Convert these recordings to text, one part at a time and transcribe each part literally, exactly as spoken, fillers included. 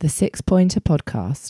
The Six Pointer Podcast.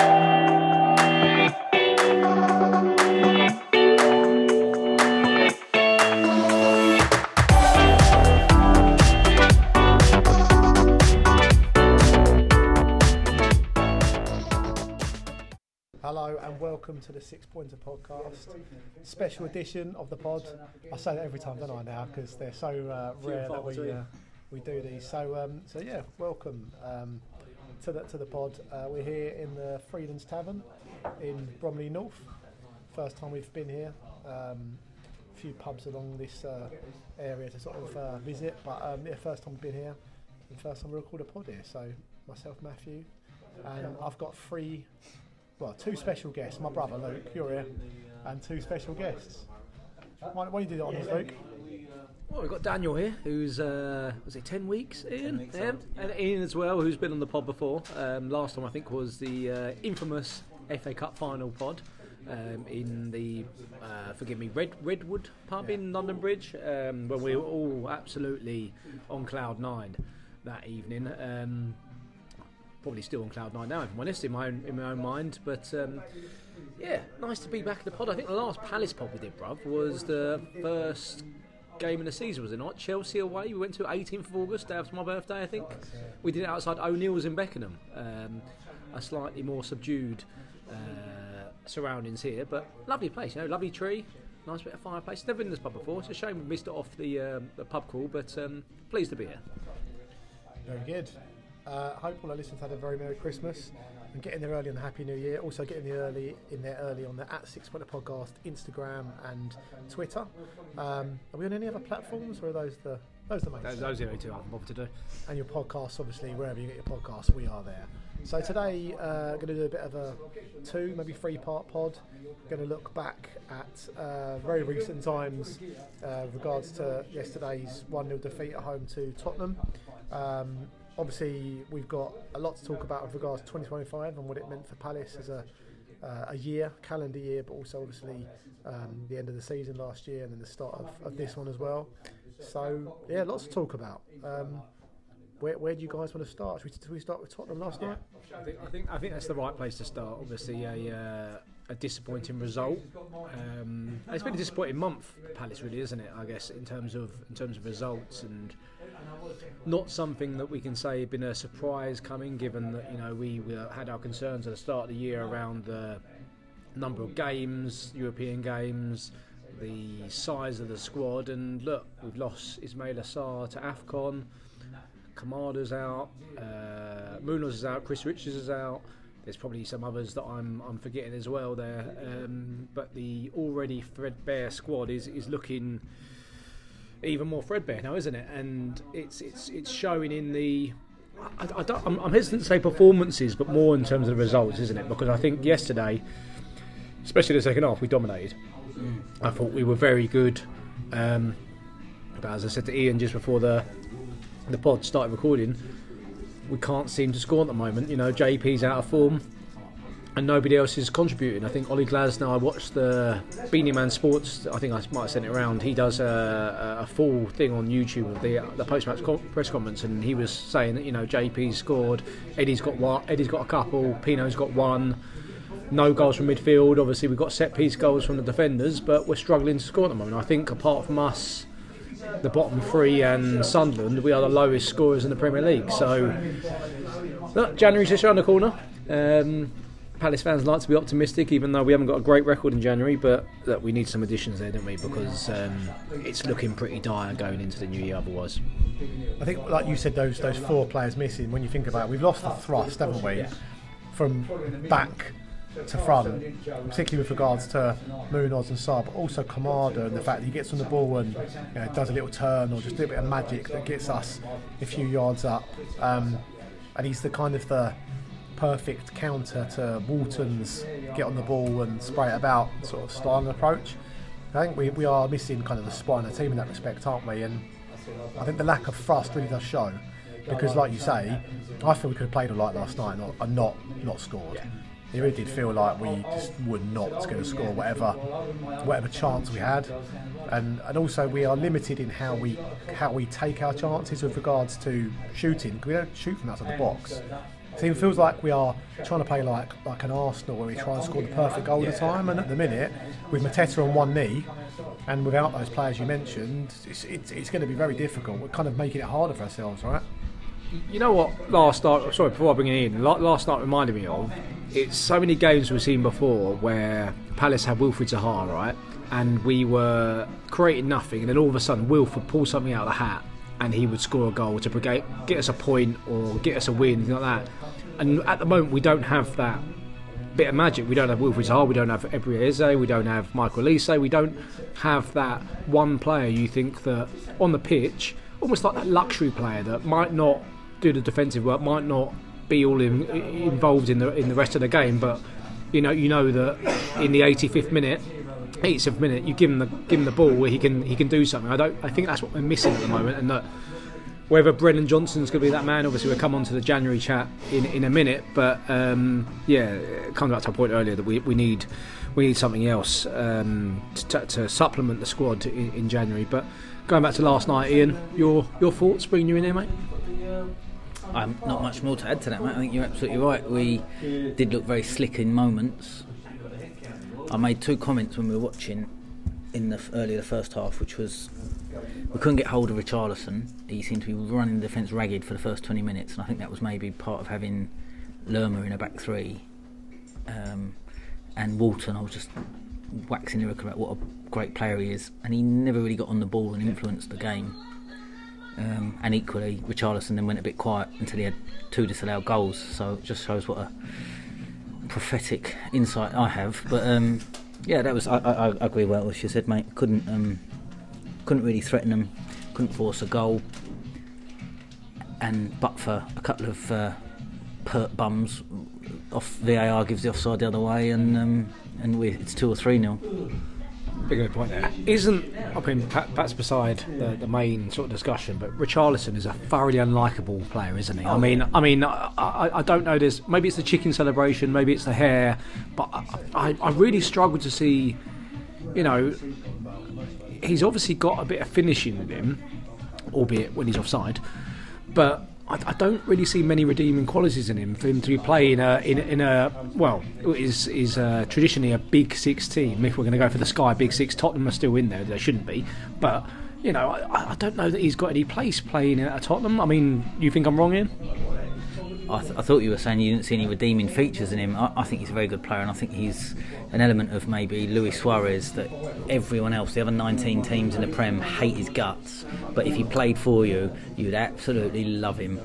Hello and welcome to the Six Pointer Podcast, special edition of the pod. I say that every time, don't I now, because they're so uh, rare that we uh, we do these. So um, so yeah, welcome um, to the to the pod. Uh, we're here in the Freelands Tavern in Bromley North. First time we've been here. Um, a few pubs along this uh, area to sort of uh, visit, but um, yeah, first time we've been here. And first time we record a pod here. So myself, Matthew, and I've got three. Well, two special guests. My brother Luke, you're here, and two special guests. Why, why don't you do that on this, Luke? Well, we've got Daniel here, who's, uh, was it ten weeks in? Weeks yeah. And Ian as well, who's been on the pod before. Um, last time I think was the uh, infamous F A Cup final pod um, in the, uh, forgive me, Red Redwood pub yeah. in London Bridge, um, when we were all absolutely on cloud nine that evening. Um, Probably still on cloud nine now, if I'm honest, in my own, in my own mind. But um, yeah, nice to be back in the pod. I think the last Palace pod we did, bruv, was the first game of the season, was it not? Chelsea away. We went to eighteenth of August, day after my birthday, I think. We did it outside O'Neill's in Beckenham. Um, a slightly more subdued uh, surroundings here, but lovely place, you know, lovely tree, nice bit of fireplace. Never been in this pub before. It's a shame we missed it off the, um, the pub crawl, but um, pleased to be here. Very good. Uh, hope all our listeners had a very Merry Christmas and get in there early on the Happy New Year. Also get in there early in there early on the at Six Pointer Podcast Instagram and Twitter. Um, are we on any other platforms, or are those the those the main? Those, those are the only two I haven't bothered to do. And your podcasts, obviously, wherever you get your podcasts, we are there. So today, uh, going to do a bit of a two, maybe three-part pod. Going to look back at uh, very recent times, uh, with regards to yesterday's one nil defeat at home to Tottenham. Um, Obviously, we've got a lot to talk about with regards to twenty twenty-five and what it meant for Palace as a uh, a year, calendar year, but also obviously um, the end of the season last year and then the start of, of this one as well. So, yeah, lots to talk about. Um, where, where do you guys want to start? Should we, should we start with Tottenham last night? I think, I think I think that's the right place to start. Obviously, a uh, a disappointing result. Um, it's been a disappointing month for Palace, really, isn't it? I guess in terms of in terms of results, and not something that we can say been a surprise coming, given that, you know, we, we had our concerns at the start of the year around the number of games, European games, the size of the squad, and look, we've lost Ismail Assar to AFCON. Kamada's out, uh, Munoz is out, Chris Richards is out. There's probably some others that I'm I'm forgetting as well there. Um, but the already threadbare squad is, is looking even more threadbare now, isn't it? And it's it's it's showing in the. I, I don't, I'm, I'm hesitant to say performances, but more in terms of the results, isn't it? Because I think yesterday, especially the second half, we dominated. Mm. I thought we were very good. Um, but as I said to Ian just before the the pod started recording, we can't seem to score at the moment. You know, J P's out of form and nobody else is contributing. I think Ollie Glasner, I watched the Beanie Man Sports, I think I might have sent it around, he does a, a full thing on YouTube of the the post-match co- press conference, and he was saying that, you know, J P's scored, Eddie's got one, Eddie's got a couple, Pino's got one, no goals from midfield. Obviously we've got set piece goals from the defenders, but we're struggling to score at the moment. I think apart from us, the bottom three and Sunderland, we are the lowest scorers in the Premier League. So look, January's just around the corner. Um, Palace fans like to be optimistic, even though we haven't got a great record in January, but look, we need some additions there, don't we? Because um, it's looking pretty dire going into the new year otherwise. I think, like you said, those those four players missing, when you think about it, we've lost the thrust, haven't we? Yeah. From back to front, particularly with regards to Munoz and Saab, but also Kamada, and the fact that he gets on the ball and, you know, does a little turn or just a little bit of magic that gets us a few yards up. Um, and he's the kind of the perfect counter to Walton's get on the ball and spray it about sort of style and approach. I think we, we are missing kind of the spine of the team in that respect, aren't we? And I think the lack of thrust really does show, because like you say, I feel we could have played a lot last night and not and not, not scored. It really did feel like we just were not going to score whatever whatever chance we had, and and also we are limited in how we how we take our chances with regards to shooting. We don't shoot from outside the box. It even feels like we are trying to play like like an Arsenal where we try and score the perfect goal all the time. And at the minute, with Mateta on one knee, and without those players you mentioned, it's, it's, it's going to be very difficult. We're kind of making it harder for ourselves, right? You know what? Last night, sorry, before I bring it in, last night reminded me of. It's so many games we've seen before where Palace had Wilfried Zaha, right, and we were creating nothing, and then all of a sudden Wilf would pull something out of the hat, and he would score a goal to get us a point or get us a win, things like that. And at the moment, we don't have that bit of magic. We don't have Wilfried Zaha, we don't have Eberechi Eze, we don't have Michael Olise, we don't have that one player you think that on the pitch, almost like that luxury player that might not do the defensive work, might not be all in, involved in the in the rest of the game, but you know you know that in the eighty-fifth minute, eightieth minute, you give him the give him the ball where he can he can do something. I don't. I think that's what we're missing at the moment, and that whether Brennan Johnson's going to be that man, obviously we'll come on to the January chat in, in a minute. But um, yeah, it comes back to a point earlier that we, we need we need something else um, to, to supplement the squad in, in January. But going back to last night, Ian, your your thoughts, bringing you in here, mate? Um, not much more to add to that, mate. I think you're absolutely right. We did look very slick in moments. I made two comments when we were watching in the earlier the first half, which was we couldn't get hold of Richarlison. He seemed to be running the defence ragged for the first twenty minutes, and I think that was maybe part of having Lerma in a back three. Um, and Walton, I was just waxing lyrical about what a great player he is, and he never really got on the ball and influenced the game. Um, and equally, Richarlison then went a bit quiet until he had two disallowed goals. So it just shows what a prophetic insight I have. But um, yeah, that was. I, I, I agree well with what you said, mate. Couldn't um, couldn't really threaten them. Couldn't force a goal. And but for a couple of uh, pert bums, off V A R gives the offside the other way, and um, and we, it's two or three nil. Big good point there. Isn't, I mean, perhaps beside the, the main sort of discussion, but Richarlison is a thoroughly unlikable player, isn't he? I mean, I mean, I, I, I don't know. There's maybe it's the chicken celebration, maybe it's the hair, but I, I, I really struggle to see. You know, he's obviously got a bit of finishing in him, albeit when he's offside, but I, I don't really see many redeeming qualities in him for him to be playing in a, in, in a well, is is uh, traditionally a Big Six team. If we're going to go for the Sky Big Six, Tottenham are still in there. They shouldn't be, but you know, I, I don't know that he's got any place playing at Tottenham. I mean, you think I'm wrong, Ian? I, th- I thought you were saying you didn't see any redeeming features in him. I, I think he's a very good player, and I think he's an element of maybe Luis Suarez that everyone else, the other nineteen teams in the Prem, hate his guts. But if he played for you, you'd absolutely love him.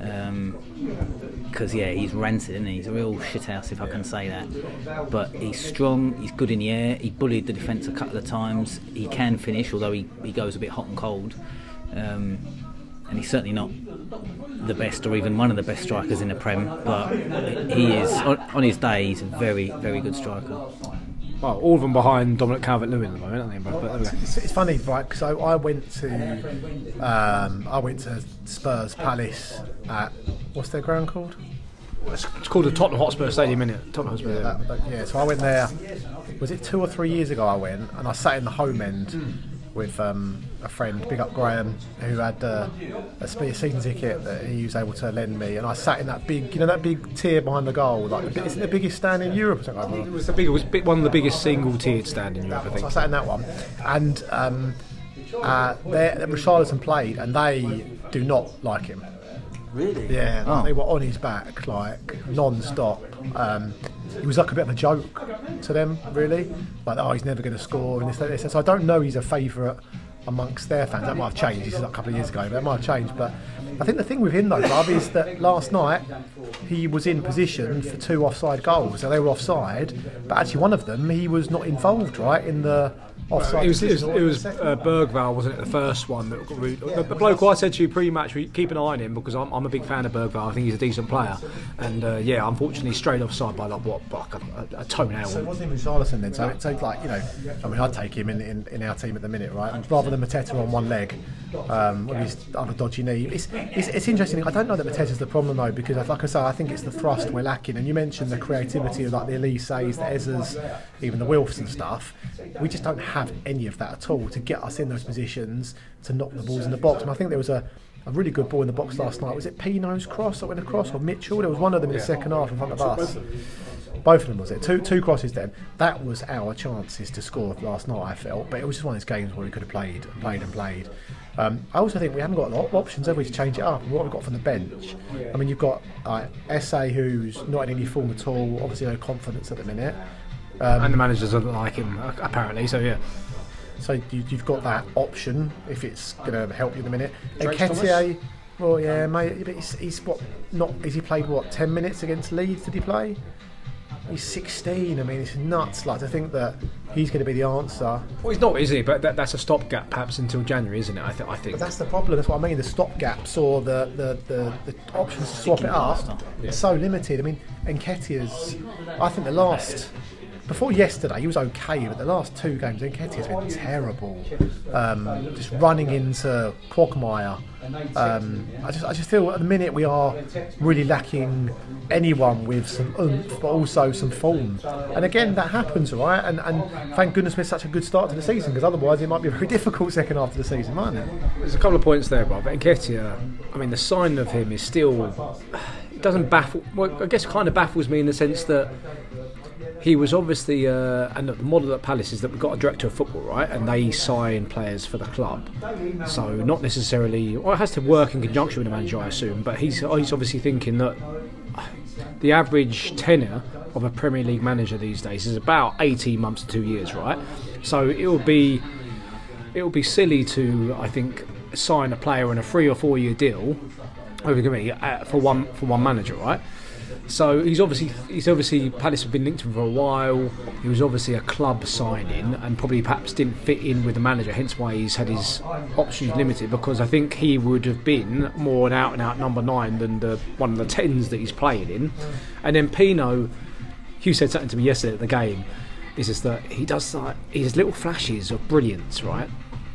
Because, um, yeah, he's rancid, isn't he? He's a real shithouse, if I can say that. But he's strong, he's good in the air, he bullied the defence a couple of times. He can finish, although he, he goes a bit hot and cold. Um, and he's certainly not the best or even one of the best strikers in the Prem, but he is, on, on his day, he's a very, very good striker. Well, all of them behind Dominic Calvert-Lewin at the moment, aren't they? But, but it's, it's funny, right? Because I, I went to um, I went to Spurs Palace at what's their ground called? It's, it's called the Tottenham Hotspur Stadium, isn't it? Tottenham Hotspur. Yeah, that, that, yeah. So I went there. Was it two or three years ago? I went and I sat in the home end. Mm. with um, a friend, big up Graham, who had uh, a season ticket that he was able to lend me, and I sat in that big, you know, that big tier behind the goal. Like, is it the biggest stand in Europe or something? It was the big, it was one of the biggest single-tiered stand in Europe, I think. So I sat in that one, and um, uh, Richarlison played, and they do not like him. Really? Yeah, oh. like they were on his back, like non-stop. Um, he was like a bit of a joke to them, really. Like, oh, he's never going to score, and this, that, this. So I don't know he's a favourite amongst their fans. That might have changed. This is like a couple of years ago, but that might have changed. But I think the thing with him, though, Bob, is that last night he was in position for two offside goals. So they were offside, but actually one of them he was not involved, right, in the offside. It was, it was, it was uh, Bergvall, wasn't it, the first one? That got re- the, the bloke I said to you pre-match, we keep an eye on him because I'm, I'm a big fan of Bergvall. I think he's a decent player, and uh, yeah, unfortunately straight offside by like what, like a, a toenail. So it wasn't even Richarlison then. So it's like, you know, I mean, I'd take him in, in, in our team at the minute, right? Rather than Mateta on one leg um, with his other dodgy knee. It's, it's it's interesting. I don't know that Mateta's the problem though, because like I say, I think it's the thrust we're lacking. And you mentioned the creativity of like the Elises, the Ezes, even the Wilfs and stuff. We just don't have any of that at all to get us in those positions to knock the balls in the box. And I think there was a, a really good ball in the box last night. Was it Pino's cross that went across, or Mitchell? There was one of them in the second half in front of us. Both of them, was it? Two two crosses then. That was our chances to score last night, I felt. But it was just one of those games where we could have played and played and played. Um, I also think we haven't got a lot of options, have we, to change it up? And what have we got from the bench? I mean, you've got uh, S A, who's not in any form at all, obviously no confidence at the minute. Um, and the manager doesn't like him, apparently, so yeah. So you, you've got that option if it's going to help you in a minute. Drake Nketiah, well, yeah, mate, but he's, he's what? Not? Has he played what? Ten minutes against Leeds? Did he play? He's sixteen. I mean, it's nuts. Like to think that he's going to be the answer. Well, he's not, is he? But that, that's a stopgap, perhaps until January, isn't it? I, th- I think. But that's the problem. That's what I mean. The stopgaps or the the, the, the options to swap it up Yeah. are so limited. I mean, Nketiah's. I think the last. Before yesterday, he was okay, but the last two games, Nketiah's been terrible. Um, just running into Quagmire. Um, I just, I just feel at the minute we are really lacking anyone with some oomph, but also some form. And again, that happens, right? And, and thank goodness we're such a good start to the season, because otherwise it might be a very difficult second half of the season, mightn't it? There's a couple of points there, Bob. Nketiah, I mean, the sign of him is still. It doesn't baffle. Well, I guess kind of baffles me in the sense that. He was obviously, uh, and the model at Palace is that we've got a director of football, right? And they sign players for the club. So not necessarily, well, it has to work in conjunction with the manager, I assume. But he's he's obviously thinking that the average tenure of a Premier League manager these days is about eighteen months to two years, right? So it would be it would be silly to, I think, sign a player in a three or four year deal over me for one for one manager, right? So he's obviously he's obviously Palace have been linked to him for a while. He was obviously a club signing and probably perhaps didn't fit in with the manager, hence why he's had his options limited, because I think he would have been more an out and out number nine than the one of the tens that he's playing in. And then Pino, Hugh said something to me yesterday at the game, is just that he does like his little flashes of brilliance, right?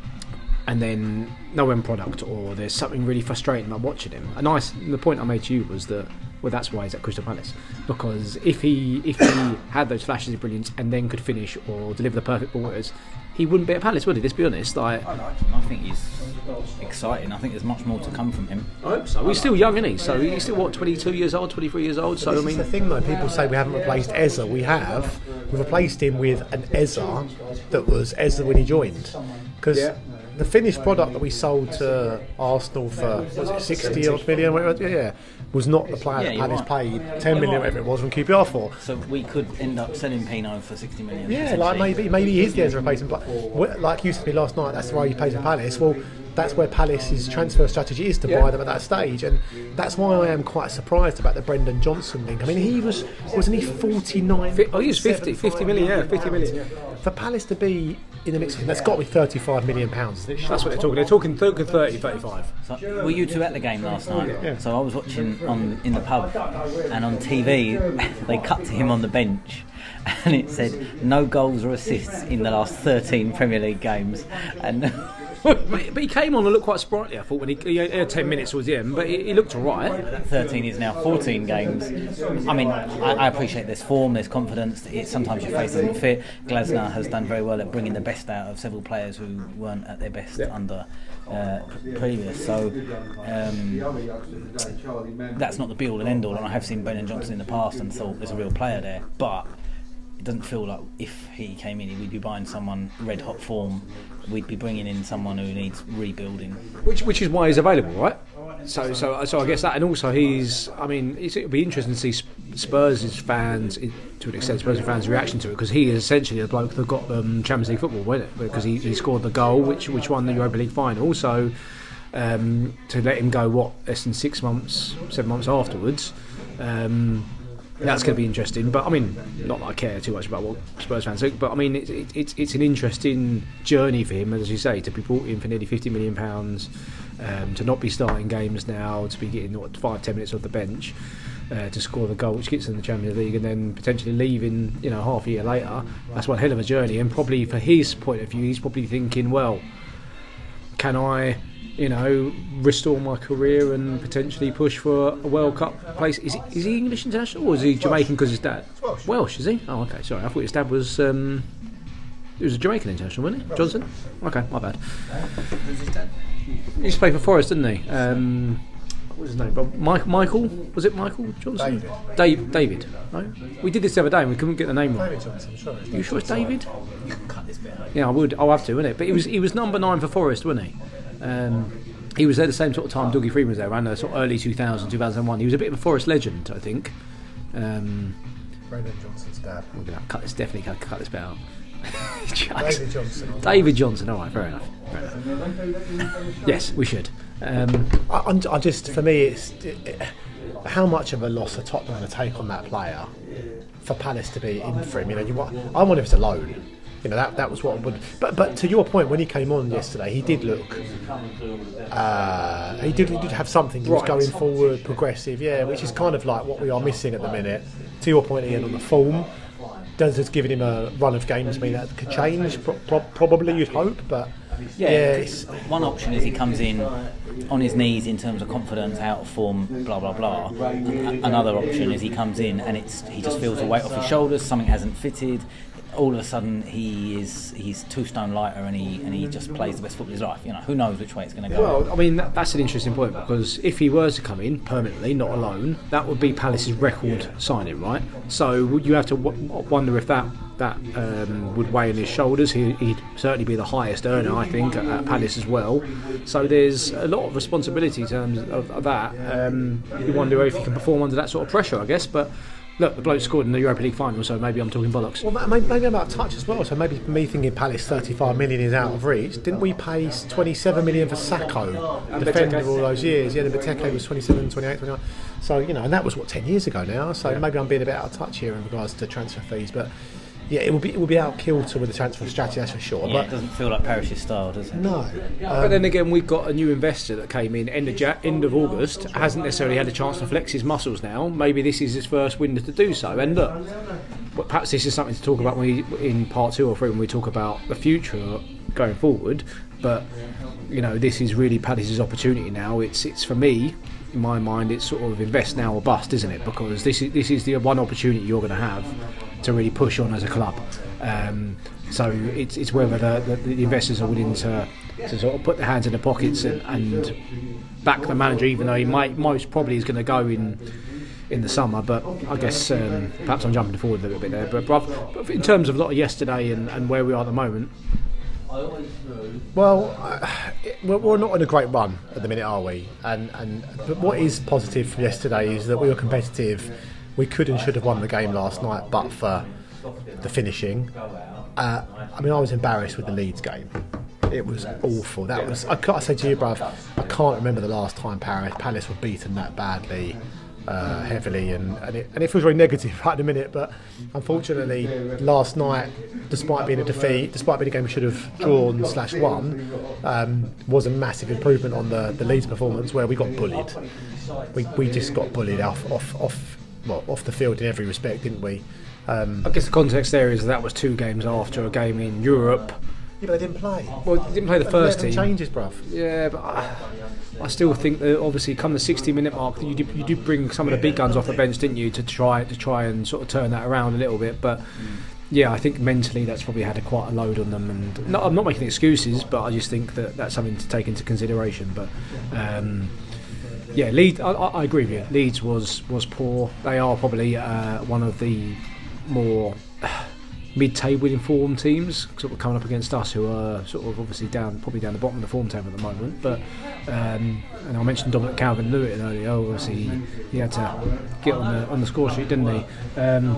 And then no end product, or there's something really frustrating about watching him. And I, the point I made to you was that, well, that's why he's at Crystal Palace, because if he if he had those flashes of brilliance and then could finish or deliver the perfect balls, he wouldn't be at Palace, would he? Let's be honest. Like, I like him. I think he's exciting. I think there's much more to come from him. I hope so. He's still young, isn't he? So he's still what, twenty-two years old, twenty-three years old. So this I mean, is the thing though. People say we haven't replaced Eza. We have. We've replaced him with an Eza that was Eza when he joined, because. Yeah. The finished product that we sold to Arsenal for, was it sixty odd million? Whatever, yeah, was not the player Yeah, that you're Palace right. paid ten million, whatever it was, from Q P R for. So we could end up selling Pino for sixty million. Yeah, like maybe maybe he is the replacement. But like you said to me last night, that's why he plays for Palace. Well, that's where Palace's transfer strategy is, to Yeah. buy them at that stage, and that's why I am quite surprised about the Brendan Johnson link. I mean, he was wasn't he forty-nine? oh, he was fifty, fifty million, yeah, fifty million. Yeah. For Palace to be in the mix, that's got to be thirty-five million pounds. That's what they're talking. They're talking thirty, thirty-five. So, were you two at the game last night? Yeah. So I was watching on in the pub, and on T V they cut to him on the bench, and it said no goals or assists in the last thirteen Premier League games, and. but, but he came on and looked quite sprightly, I thought, when he, he had ten minutes towards the end, but he, he looked alright. That thirteen is now fourteen games. I mean, I, I appreciate there's form, there's confidence. It, sometimes your face doesn't fit. Glasner has done very well at bringing the best out of several players who weren't at their best Yeah. under uh, previous. So um, that's not the be all and end all. And I have seen Brendan Johnson in the past and thought there's a real player there, but it doesn't feel like if he came in, we'd be buying someone red hot form. We'd be bringing in someone who needs rebuilding. Which which is why he's available, right? So so so I guess that, and also he's. I mean, it's, it'll be interesting to see Spurs' fans, to an extent, Spurs fans' reaction to it, because he is essentially the bloke that got them Champions League football, wasn't it? Because he, he scored the goal, which which won the Europa League final. Also, um, to let him go, what, less than six months, seven months afterwards. Um, That's going to be interesting, but I mean, not that I care too much about what Spurs fans think, but I mean, it's it, it's it's an interesting journey for him, as you say, to be brought in for nearly fifty million pounds, um, to not be starting games now, to be getting what, five ten minutes off the bench, uh, to score the goal which gets in the Champions League, and then potentially leaving, you know, half a year later. That's one hell of a journey, and probably for his point of view, he's probably thinking, well, can I, you know, restore my career and potentially push for a World Cup place? Is he, is he English international, or is he Jamaican because his dad? Welsh. Welsh, is he? Oh, okay, sorry. I thought his dad was um, He was a Jamaican international, wasn't he? Johnson? Okay, my bad. He used to play for Forest, didn't he? Um, what was his name? Mike, Michael? Was it Michael Johnson? David. Dave, David. No? We did this the other day and we couldn't get the name right. David Johnson, sure. Are you sure it's David? You can cut this bit out. Yeah, I would. I'll have to, wouldn't it? But he was he was number nine for Forest, wasn't he? Um, he was there the same sort of time Dougie Freeman was there, around the sort of early two thousand, two thousand one. He was a bit of a Forest legend, I think. Um, Brendan Johnson's dad. We're going to cut this, definitely cut, cut this bit out. David Johnson. David Johnson, alright, fair enough. Fair enough. Yes, we should. Um, I, I'm, I just, for me, it's it, it, how much of a loss are Tottenham going to take on that player for Palace to be in for him? You know, you want, I wonder if it's a loan. You know, that that was what would. But but to your point, when he came on yesterday, he did look. Uh, he did he did have something. He was going forward, progressive, yeah, which is kind of like what we are missing at the minute. To your point, Ian, on the form, does it's giving him a run of games mean that could change? Pro- pro- probably, you'd hope, but yeah. yeah it's, one option is he comes in on his knees in terms of confidence, out of form, blah blah blah. Another option is he comes in and it's he just feels the weight off his shoulders. Something hasn't fitted. All of a sudden he is he's two stone lighter and he and he just plays the best football of his life. You know, who knows which way it's going to go. Well, I mean that, that's an interesting point because if he were to come in permanently, not alone, that would be Palace's record signing, right? So you have to w- wonder if that that um, would weigh on his shoulders. He, he'd certainly be the highest earner, I think, at, at Palace as well. So there's a lot of responsibility in terms of, of that. Um, you wonder if he can perform under that sort of pressure, I guess, but. Look, the bloke scored in the Europa League final, so maybe I'm talking bollocks. Well, maybe, maybe about touch as well. So maybe me thinking Palace thirty-five million is out of reach. Didn't we pay twenty-seven million for Sacco, defender all those years? Yeah, the Benteke was twenty-seven, twenty-eight, twenty-nine. So you know, and that was what ten years ago now. So yeah. Maybe I'm being a bit out of touch here in regards to transfer fees, but. Yeah, it will be it will be out kilter with the transfer strategy, that's for sure. Yeah, but it doesn't feel like Parish's style, does it? No. Um, but then again, we've got a new investor that came in end of ja- end of August. Hasn't necessarily had a chance to flex his muscles now. Maybe this is his first window to do so. And look, perhaps this is something to talk about when we, in part two or three when we talk about the future going forward. But you know, this is really Palace's opportunity now. It's it's for me. In my mind, it's sort of invest now or bust, isn't it? Because this is this is the one opportunity you're going to have to really push on as a club. Um, so it's it's whether the, the, the investors are willing to, to sort of put their hands in their pockets and, and back the manager, even though he might most probably is going to go in in the summer. But I guess um, perhaps I'm jumping forward a little bit there. But, but in terms of lot of yesterday and, and where we are at the moment. Well, uh, we're, we're not in a great run at the minute, are we? And and but what is positive from yesterday is that we were competitive. We could and should have won the game last night, but for the finishing. Uh, I mean, I was embarrassed with the Leeds game. It was awful. That was. I can't say to you, bruv, I can't remember the last time Paris Palace were beaten that badly, uh, heavily, and and it, and it feels very negative right in a minute. But unfortunately, last night, despite being a defeat, despite being a game we should have drawn slash won, um, was a massive improvement on the, the Leeds performance where we got bullied. We we just got bullied off off off well off the field in every respect, didn't we? Um, I guess the context there is that was two games after a game in Europe. Yeah, but they didn't play. Well, they didn't play the first team. Changes, bruv. Yeah, but I, I still think that obviously come the sixty minute mark, you did, you did bring some of the big guns off the bench, didn't you, to try to try and sort of turn that around a little bit. But yeah, I think mentally that's probably had a, quite a load on them. And no, I'm not making excuses, but I just think that that's something to take into consideration. But um, yeah, Leeds. I, I agree with you. Leeds was was poor. They are probably uh, one of the more mid-table informed teams sort of coming up against us, who are sort of obviously down, probably down the bottom of the form table at the moment. But um, and I mentioned Dominic Calvert-Lewin earlier. Obviously, he, he had to get on the on the score sheet, didn't he? Um,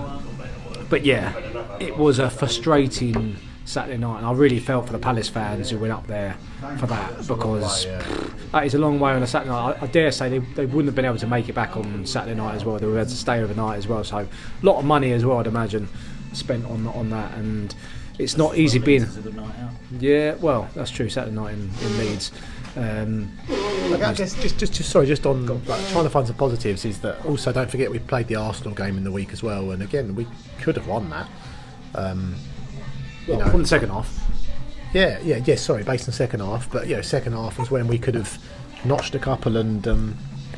but yeah, it was a frustrating Saturday night, and I really felt for the Palace fans who went up there for that, because pff, that is a long way on a Saturday night. I, I dare say they, they wouldn't have been able to make it back on Saturday night as well. They would have had to stay overnight as well. So a lot of money as well, I'd imagine, spent on on that, and it's not easy being. Yeah, well, that's true. Saturday night in, in Leeds. Um, I guess just, just, just sorry, just on like, trying to find some positives is that also don't forget we played the Arsenal game in the week as well, and again we could have won that. Um, you well, know, from the second half. Yeah, yeah, yeah. Sorry, based on the second half, but you know, second half was when we could have notched a couple and um,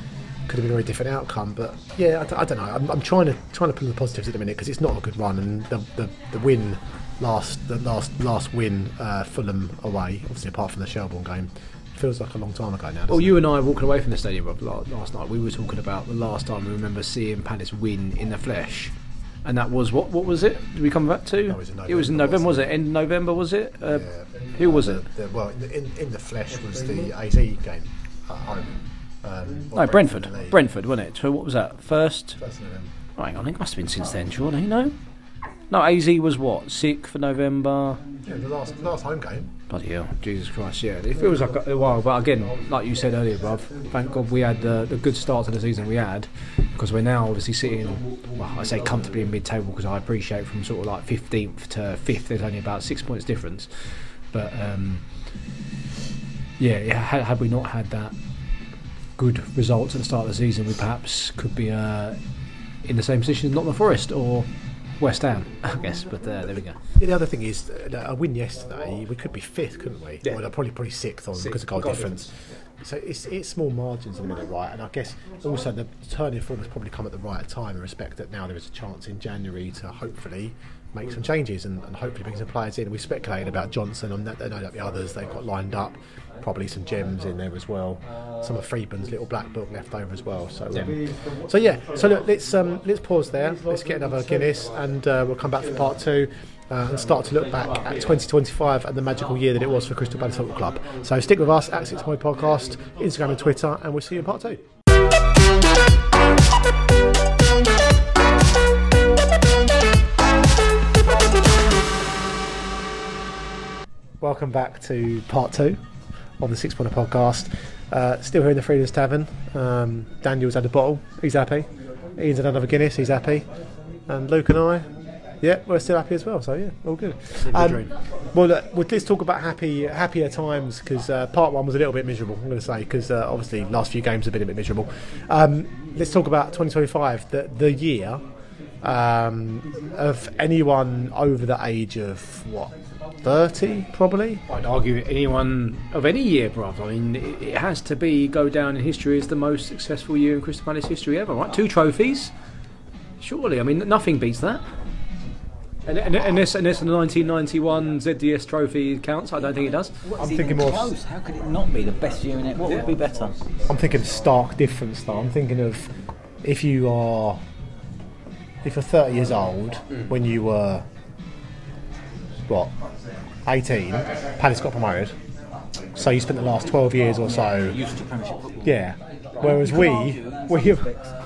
could have been a very different outcome. But yeah, I, d- I don't know. I'm, I'm trying to trying to pull the positives at the minute because it's not a good run, and the the, the win last the last last win uh, Fulham away, obviously apart from the Shelbourne game, feels like a long time ago now. Well, it? you and I walking away from the stadium, Rob, last night, we were talking about the last time we remember seeing Palace win in the flesh. And that was, what What was it? Did we come back to? That was in November, it was in November, was wasn't it? End of November, was it? Uh, Yeah. Who was it? The, the, well, in, the- in, in the flesh was the A Z game at home. Um, No, Brentford. in the league. Brentford, wasn't it? So what was that? First? First of November. Oh, hang on, it must have been since then, surely, no? No, A Z was what? sixth of November? Yeah, the last last home game. Bloody hell, Jesus Christ, yeah. It feels like a while, but again, like you said earlier, bruv, thank God we had the, the good start to the season we had, because we're now obviously sitting, well, I say comfortably in mid-table, because I appreciate from sort of like fifteenth to fifth, there's only about six points difference. But, um, yeah, yeah had, had we not had that good result at the start of the season, we perhaps could be uh, in the same position as Nottingham Forest or West Ham, I guess, but uh, there we go. Yeah, the other thing is, uh, a win yesterday, we could be fifth, couldn't we? Yeah. Well, probably probably sixth on Sixth, because of goal goal difference. So it's it's small margins in the minute, right? And I guess also the turning form has probably come at the right time in respect that now there is a chance in January to hopefully make some changes and, and hopefully bring some players in. We speculated about Johnson, and that, I know that the others they've got lined up, probably some gems in there as well. Some of Freeman's little black book left over as well. So, um, so yeah. So look, let's um, let's pause there. Let's get another Guinness, and uh, we'll come back for part two. Uh, and start to look back at twenty twenty-five and the magical year that it was for Crystal Palace Football Club. So stick with us at Six Point Podcast, Instagram and Twitter, and we'll see you in part two. Welcome back to part two of the Six Point Podcast. Uh, still here in the Freedoms Tavern. Um, Daniel's had a bottle, he's happy. Ian's had another Guinness, he's happy. And Luke and I, yeah, we're still happy as well, so yeah, all good. Um, well, look, well, let's talk about happy, happier times, because uh, part one was a little bit miserable, I'm going to say, because uh, obviously last few games have been a bit miserable. Um, let's talk about twenty twenty-five, the, the year um, of anyone over the age of, what, thirty probably? I'd argue anyone of any year, bruv. I mean, it, it has to be go down in history as the most successful year in Crystal Palace history ever, right? Two trophies, surely. I mean, nothing beats that. And, and, unless, unless the nineteen ninety-one Z D S trophy counts, I don't think it does. I'm thinking more. Close. How could it not be the best year in it? What Yeah. would be better? I'm thinking stark difference though. I'm thinking of if you are, if you're thirty years old mm. when you were, what, eighteen, Palace got promoted. So you spent the last twelve years or so. Used to Premiership football. Yeah. Whereas we, we,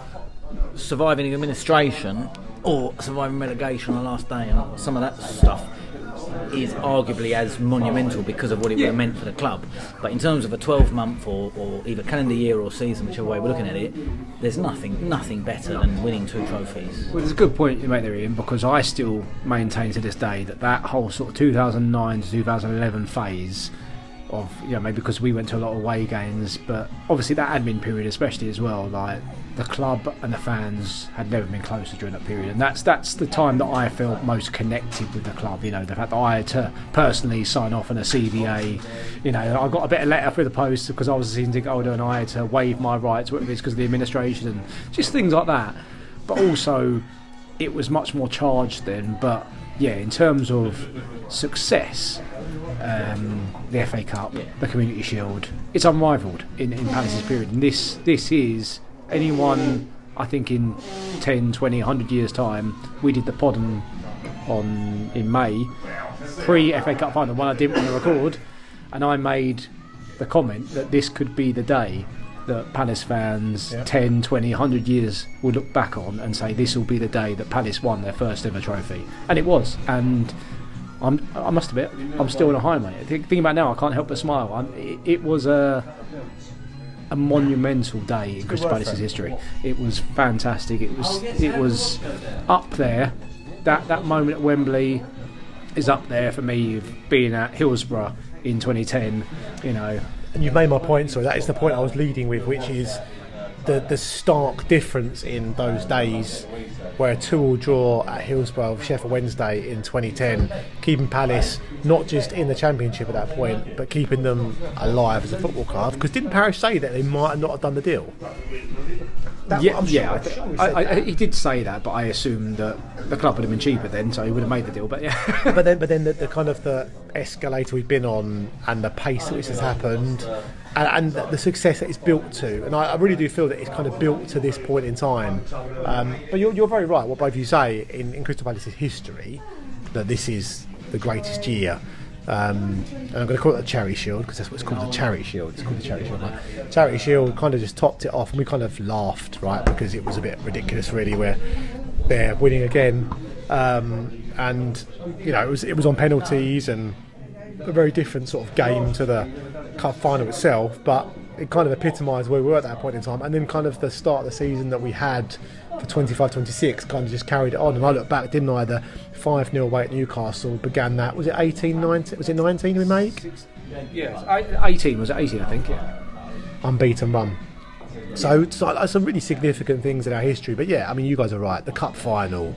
Surviving administration or surviving relegation on the last day, and some of that stuff is arguably as monumental because of what it would have meant for the club. But in terms of a twelve month or, or either calendar year or season, whichever way we're looking at it, there's nothing nothing better than winning two trophies. Well, there's a good point you make there, Ian, because I still maintain to this day that that whole sort of two thousand nine to two thousand eleven phase of, you know, maybe because we went to a lot of away games, but obviously that admin period especially as well, like the club and the fans had never been closer during that period, and that's that's the time that I felt most connected with the club. You know, the fact that I had to personally sign off on a C V A, you know, I got a better letter through the post because I was a season ticket holder and I had to waive my rights, whether it's because of the administration and just things like that. But also it was much more charged then. But yeah, in terms of success, um, the F A Cup, the Community Shield, it's unrivalled in, in Palace's period. And this this is anyone, I think in ten, twenty, one hundred years time, we did the pod on, on in May, pre-F A Cup final, one I didn't want to record, and I made the comment that this could be the day that Palace fans yeah. ten, twenty, one hundred years will look back on and say this will be the day that Palace won their first ever trophy. And it was. And I'm, I must admit, I'm still on a high, mate. Thinking about it now, I can't help but smile. I'm, it, it was a a monumental day in Crystal Palace's history. It was fantastic. It was it was up there. That that moment at Wembley is up there for me, of being at Hillsborough in twenty ten. You know. And you've made my point, so that is the point I was leading with, which is the the stark difference in those days, where a two-all draw at Hillsborough with Sheffield Wednesday in twenty ten, keeping Palace not just in the Championship at that point, but keeping them alive as a football club. Because didn't Parish say that they might not have done the deal? That, yeah, I'm sure, yeah. I'm I th- sure he, I, said I, that. he did say that, but I assumed that the club would have been cheaper then, so he would have made the deal. But yeah, but then, but then the, the kind of the escalator we've been on, and the pace at which has happened, and, and the, the success that it's built to, and I, I really do feel that it's kind of built to this point in time. Um, but you're, you're very right. What both of you say in, in Crystal Palace's history, that this is the greatest year. Um, and I'm going to call it the Charity Shield because that's what it's called, the Charity Shield. It's called the Charity Shield. Right? Charity Shield kind of just topped it off, and we kind of laughed, right, because it was a bit ridiculous, really. Where they're winning again, um, and you know it was it was on penalties and a very different sort of game to the cup final itself, but it kind of epitomised where we were at that point in time. And then kind of the start of the season that we had for twenty-five twenty-six kind of just carried it on. And I look back, didn't I? The five nil away at Newcastle began that. Was it eighteen, nineteen? Was it nineteen we made? yeah, eighteen was it eighteen? I think. Yeah. Unbeaten run. So, so that's some really significant things in our history. But yeah, I mean, you guys are right. The cup final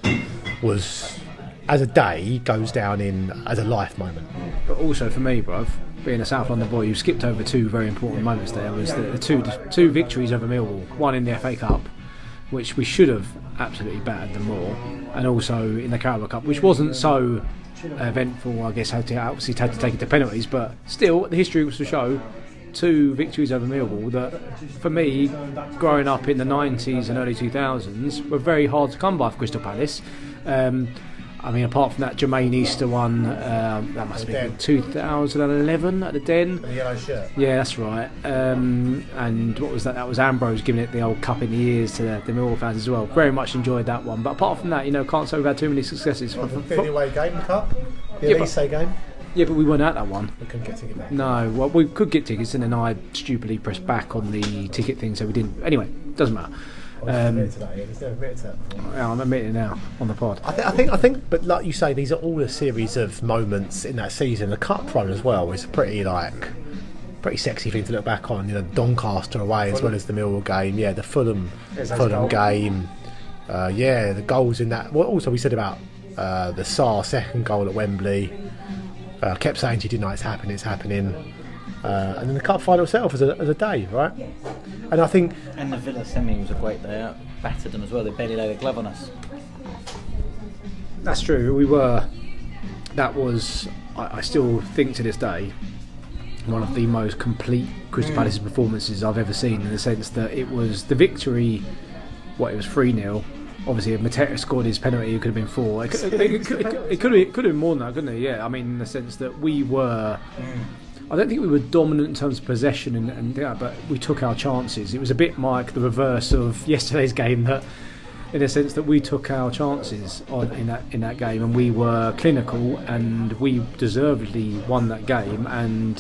was, as a day, goes down in as a life moment. But also for me, bruv, being a South London boy, you skipped over two very important moments there. Was the, the two two victories over Millwall, one in the F A Cup, which we should have absolutely battered them more, and also in the Carabao Cup, which wasn't so eventful. I guess had to obviously had to take it to penalties, but still the history was to show two victories over Millwall that, for me, growing up in the nineties and early two thousands, were very hard to come by for Crystal Palace. Um, I mean, apart from that Jermaine Easter one, um, that must have been two thousand eleven at the Den. The yellow shirt. Yeah, that's right. Um, and what was that? That was Ambrose giving it the old cup in the ears to the, the Millwall fans as well. Very much enjoyed that one. But apart from that, you know, can't say we've had too many successes. Well, the the away game, the cup? The Yeah, Elise game? Yeah, but we weren't at that one. We couldn't get tickets. No, well, we could get tickets, and then I stupidly pressed back on the ticket thing, so we didn't. Anyway, doesn't matter. Um, yeah, I'm admitting it now on the pod. I, th- I think, I think, but like you say, these are all a series of moments in that season. The cup run as well is a pretty like, pretty sexy thing to look back on. You know, Doncaster away as well as the Millwall game. Yeah, the Fulham, Fulham game. Uh, yeah, the goals in that. Well, also we said about uh, the Sarr second goal at Wembley. Uh, kept saying to you, didn't I? It's happening, it's happening. Uh, and then the cup final itself as a, as a day, right? And I think. And the Villa semi was a great day out. Battered them as well. They barely laid a glove on us. That's true. We were. That was. I, I still think to this day, one of the most complete Crystal Palace performances I've ever seen, in the sense that it was the victory. What, it was three nil. Obviously, if Mateta scored his penalty, it could have been four. It could, it, it, it, it, it could have, it could have been more than that, couldn't it? Yeah, I mean, in the sense that we were. I don't think we were dominant in terms of possession, and, and yeah, but we took our chances. It was a bit like the reverse of yesterday's game, that, in a sense, that we took our chances on in that in that game, and we were clinical, and we deservedly won that game. And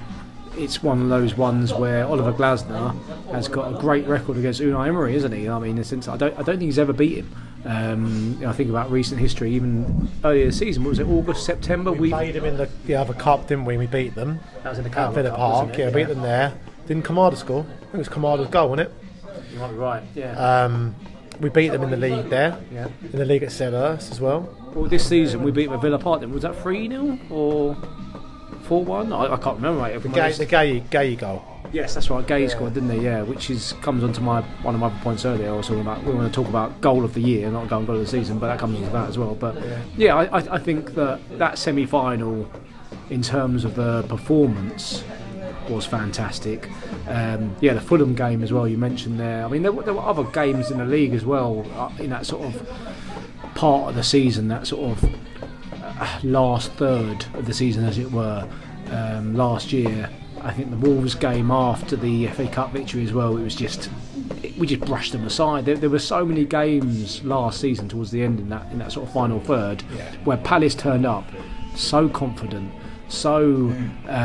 it's one of those ones where Oliver Glasner has got a great record against Unai Emery, isn't he? I mean, in a sense, I don't, I don't think he's ever beat him. Um, you know, I think about recent history, even earlier this season. What was it, August, September? We, we played them in the, the other cup, didn't we? We beat them. That was in the at Carabao Villa Cup, Park. wasn't it? Yeah, Yeah. beat them there. Didn't Kamada score? I think it was Kamada's goal, wasn't it? You might be right. Yeah. Um, we beat them in the league there. Yeah. In the league at Selhurst as well. Well, this season we beat them at Villa Park. Then was that three nil or four one? I, I can't remember. Mate. The Gay, the Gay, Gay goal. Yes, that's right. Gay scored, didn't he? Yeah, which is comes onto my one of my points earlier. I was talking about, we want to talk about goal of the year, not goal goal of the season, but that comes onto that as well. But yeah, I, I think that that semi-final, in terms of the performance, was fantastic. Um, yeah, the Fulham game as well. You mentioned there. I mean, there, were- there were other games in the league as well uh, in that sort of part of the season, that sort of uh, last third of the season, as it were. Um, last year, I think the Wolves game after the F A Cup victory as well, it was just it, we just brushed them aside. There, there were so many games last season towards the end in that in that sort of final third, Yeah. where Palace turned up so confident, so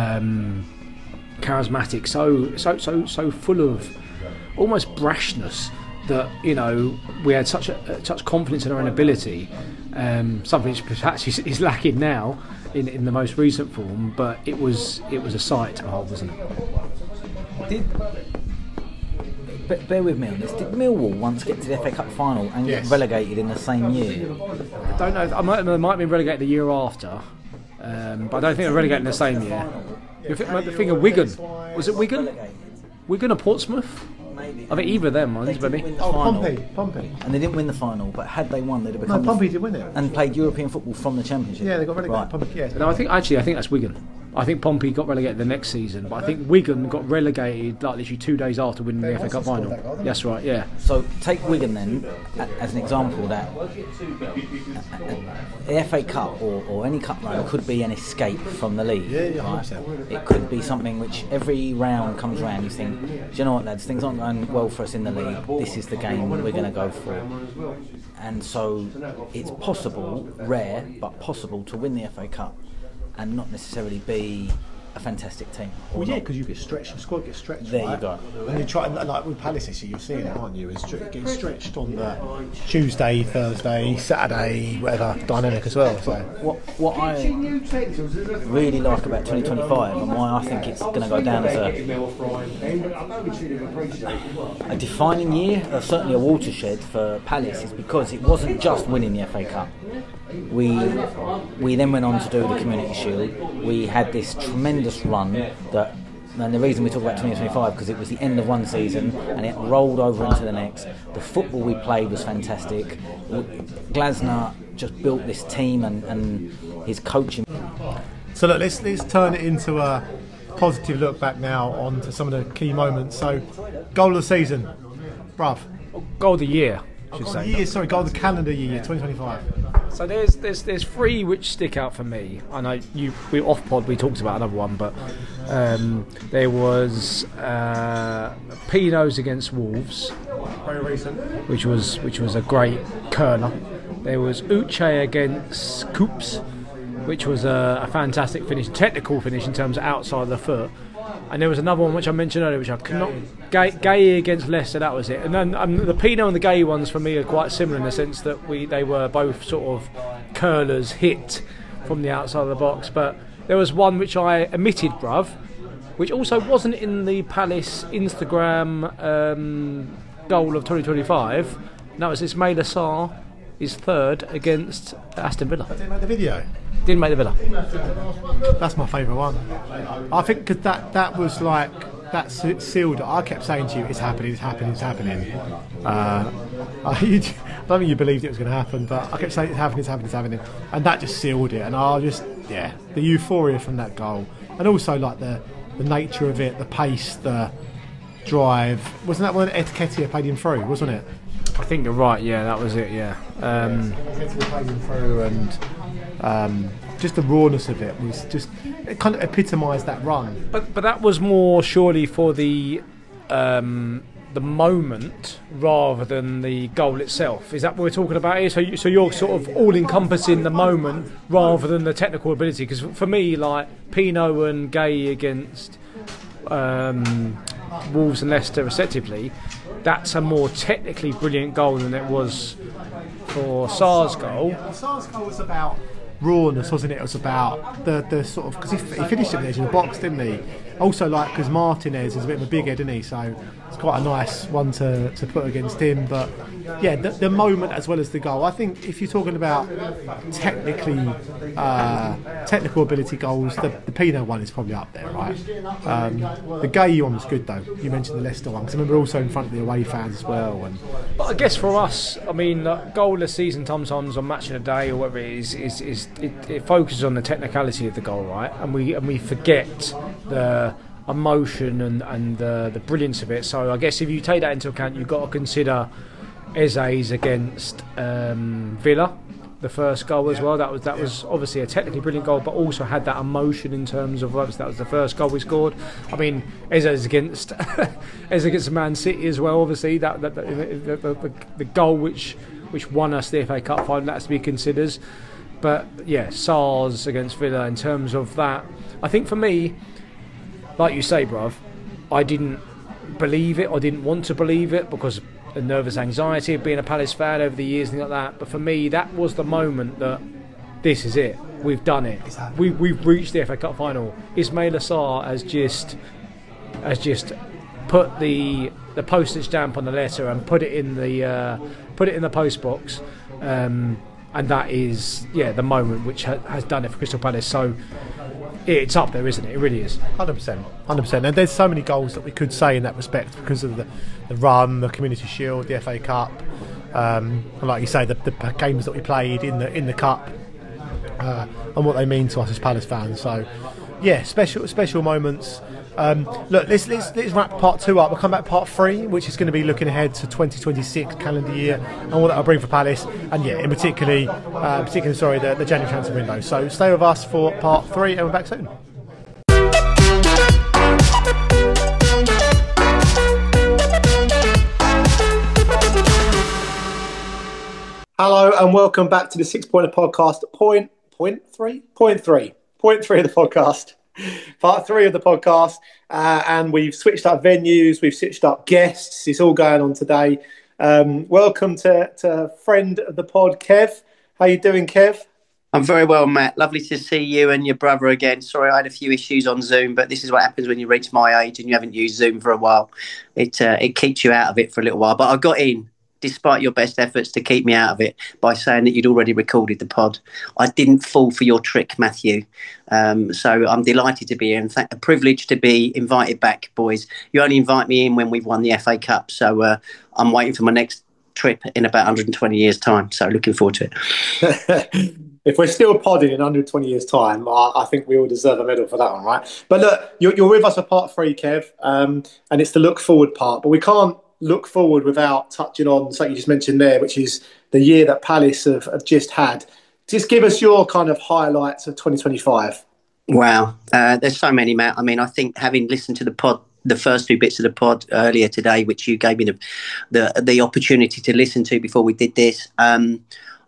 um, charismatic, so so so so full of almost brashness, that, you know, we had such a, such confidence in our own ability. Um, something which perhaps is, is lacking now in, in the most recent form, but it was it was a sight to behold, wasn't it? Did, be- bear with me on this. Did Millwall once get to the F A Cup final and Yes. get relegated in the same year? I don't know. I might, they might have been relegated the year after, um, but I don't think they were relegated in the same year. You think, the thing of Wigan, was it Wigan? Wigan or Portsmouth? Maybe. I think either of them ones, They didn't maybe. win the Oh, final, Pompey, Pompey. and they didn't win the final. But had they won, they'd have No, become the Pompey f- did win it. and played European football from the Championship. Yeah, they got relegated. Right. Pompey, yeah. No, I think actually I think that's Wigan. I think Pompey got relegated the next season, but I think Wigan got relegated like literally two days after winning the F A Cup scored final. that goal, didn't That's right, yeah. So take Wigan then a- as an example that the F A Cup or, or any cup run could be an escape from the league. Yeah, yeah, one right? hundred percent. It could be something which every round comes round, you think, do you know what, lads, things aren't going well for us in the league. This is the game we're going to go for. And so it's possible, rare, but possible to win the F A Cup and not necessarily be a fantastic team. or Well, yeah, not. because you get stretched, the squad gets stretched. There you right? go. And you try, like with Palace this year, you're seeing it, aren't you? It's stre- getting stretched on the Tuesday, Thursday, Saturday, whatever, dynamic as well. So What what I really like about twenty twenty-five and why I think it's going to go down as a, a defining year, or certainly a watershed for Palace, is because it wasn't just winning the F A Cup. We we then went on to do the Community Shield. We had this tremendous run that. And the reason we talk about twenty twenty-five because it was the end of one season and it rolled over into the next. The football we played was fantastic. Glasner just built this team and, and his coaching. So look, let's let's turn it into a positive look back now on to some of the key moments. So, goal of the season, bruv. Goal of the year, I should Goal of say. the year, sorry, goal of the calendar year, twenty twenty-five. So there's there's there's three which stick out for me. I know you we off pod we talked about another one, but um, there was uh, Pino's against Wolves, Very recent. which was which was a great curler. There was Uche against Coops, which was a, a fantastic finish, technical finish in terms of outside of the foot. And there was another one which I mentioned earlier, which I could not. Gay, Gay against Leicester, that was it. And then um, the Pino and the Gay ones for me are quite similar in the sense that we they were both sort of curlers hit from the outside of the box. But there was one which I omitted, bruv, which also wasn't in the Palace Instagram um, goal of twenty twenty-five. And that was Ismaila Sarr, his third against Aston Villa. Didn't make the video. Didn't make the Villa. That's my favourite one. I think because that, that was like, that se- sealed it. I kept saying to you, it's happening, it's happening, it's happening. Uh, I, you, I don't think you believed it was going to happen, but I kept saying it's happening, it's happening, it's happening. And that just sealed it. And I just, yeah, the euphoria from that goal. And also like the, the nature of it, the pace, the drive. Wasn't that when Etiquette played him through, wasn't it? I think you're right, yeah, that was it, yeah. Um, Etiquette played him through and... Um, just the rawness of it was just it kind of epitomised that run. But but that was more surely for the um, the moment rather than the goal itself. Is that what we're talking about here? So you, so you're sort of all encompassing the moment rather than the technical ability. Because for me, like Pino and Gay against um, Wolves and Leicester respectively, that's a more technically brilliant goal than it was for Sarr's goal. Sarr's goal was about rawness, wasn't it? It was about the, the sort of because he, he finished at the edge of the box, didn't he? Also, like because Martinez is a bit of a big head, isn't he? So it's quite a nice one to, to put against him. But yeah, the, the moment as well as the goal. I think if you're talking about technically uh, technical ability goals, the, the Pino one is probably up there, right? Um, the Gay one was good though. You mentioned the Leicester one because I remember also in front of the away fans as well. And But I guess for us, I mean, uh, goal of the season sometimes on match of the day or whatever it is, is, is it, it focuses on the technicality of the goal, right? And we and we forget the emotion and and the, the brilliance of it. So I guess if you take that into account, you've got to consider Eze's against um, Villa, the first goal as well. That was that was obviously a technically brilliant goal, but also had that emotion in terms of that was, that was the first goal we scored. I mean, Eze's against Eze against Man City as well. Obviously, that, that, that the, the, the, the goal which which won us the F A Cup final, that's to be considered. But yeah, Sarr's against Villa in terms of that. I think for me, like you say, bruv, I didn't believe it or didn't want to believe it because of nervous anxiety of being a Palace fan over the years and things like that. But for me, that was the moment that this is it. We've done it. We, we've reached the F A Cup final. Ismaila Sarr has just has just put the the postage stamp on the letter and put it in the uh, put it in the post box. Um, and that is yeah the moment which ha- has done it for Crystal Palace. So it's up there, isn't it? It really is. one hundred percent, one hundred percent. And there's so many goals that we could say in that respect because of the, the run, the Community Shield, the F A Cup, um, and like you say, the, the games that we played in the in the Cup, uh, and what they mean to us as Palace fans. So, yeah, special special moments. Um, look, let's, let's let's wrap part two up. We'll come back part three, which is going to be looking ahead to twenty twenty-six calendar year and what that'll bring for Palace, and yeah, in particularly, uh, particularly sorry, the, the January transfer window. So stay with us for part three, and we're back soon. Hello and welcome back to the Six Pointer Podcast. Point point three, point three, point three of the podcast. Part three of the podcast, uh, and we've switched up venues, we've switched up guests. It's all going on today. Um, welcome to, to friend of the pod, Kev. How you doing, Kev? I'm very well, Matt. Lovely to see you and your brother again. Sorry, I had a few issues on Zoom, but this is what happens when you reach my age and you haven't used Zoom for a while. It uh, it keeps you out of it for a little while. But I got in, despite your best efforts to keep me out of it, by saying that you'd already recorded the pod. I didn't fall for your trick, Matthew. Um, so I'm delighted to be here and th- a privilege to be invited back, boys. You only invite me in when we've won the F A Cup. So uh, I'm waiting for my next trip in about one hundred twenty years' time. So looking forward to it. If we're still podding in one hundred twenty years' time, I, I think we all deserve a medal for that one, right? But look, you're, you're with us for part three, Kev, um, and it's the look forward part. But we can't look forward without touching on something you just mentioned there, which is the year that Palace have, have just had. Just give us your kind of highlights of twenty twenty-five. Wow. Uh, there's so many, Matt. I mean, I think having listened to the pod, the first two bits of the pod earlier today, which you gave me the the, the opportunity to listen to before we did this, um,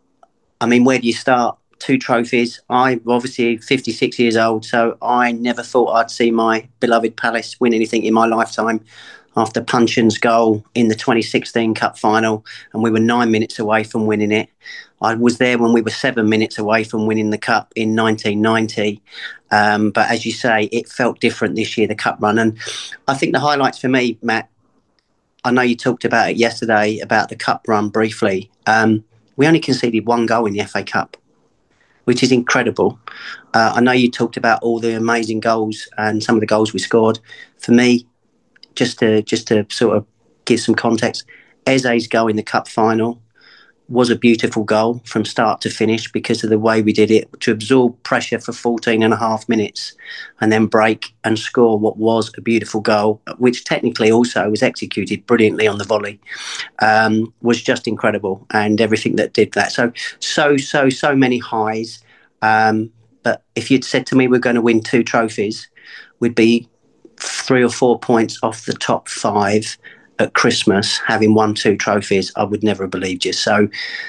I mean, where do you start? Two trophies. I'm obviously fifty-six years old, so I never thought I'd see my beloved Palace win anything in my lifetime. After Punchin's goal in the twenty sixteen Cup final, and we were nine minutes away from winning it. I was there when we were seven minutes away from winning the Cup in nineteen ninety. Um, but as you say, it felt different this year, the Cup run. And I think the highlights for me, Matt, I know you talked about it yesterday, about the Cup run briefly. Um, we only conceded one goal in the F A Cup, which is incredible. Uh, I know you talked about all the amazing goals and some of the goals we scored. For me, Just to just to sort of give some context, Eze's goal in the Cup final was a beautiful goal from start to finish because of the way we did it, to absorb pressure for fourteen and a half minutes and then break and score what was a beautiful goal, which technically also was executed brilliantly on the volley, um, was just incredible, and everything that did that. So, so, so, so many highs. Um, but if you'd said to me we're going to win two trophies, we'd be three or four points off the top five at Christmas, having won two trophies, I would never have believed you. So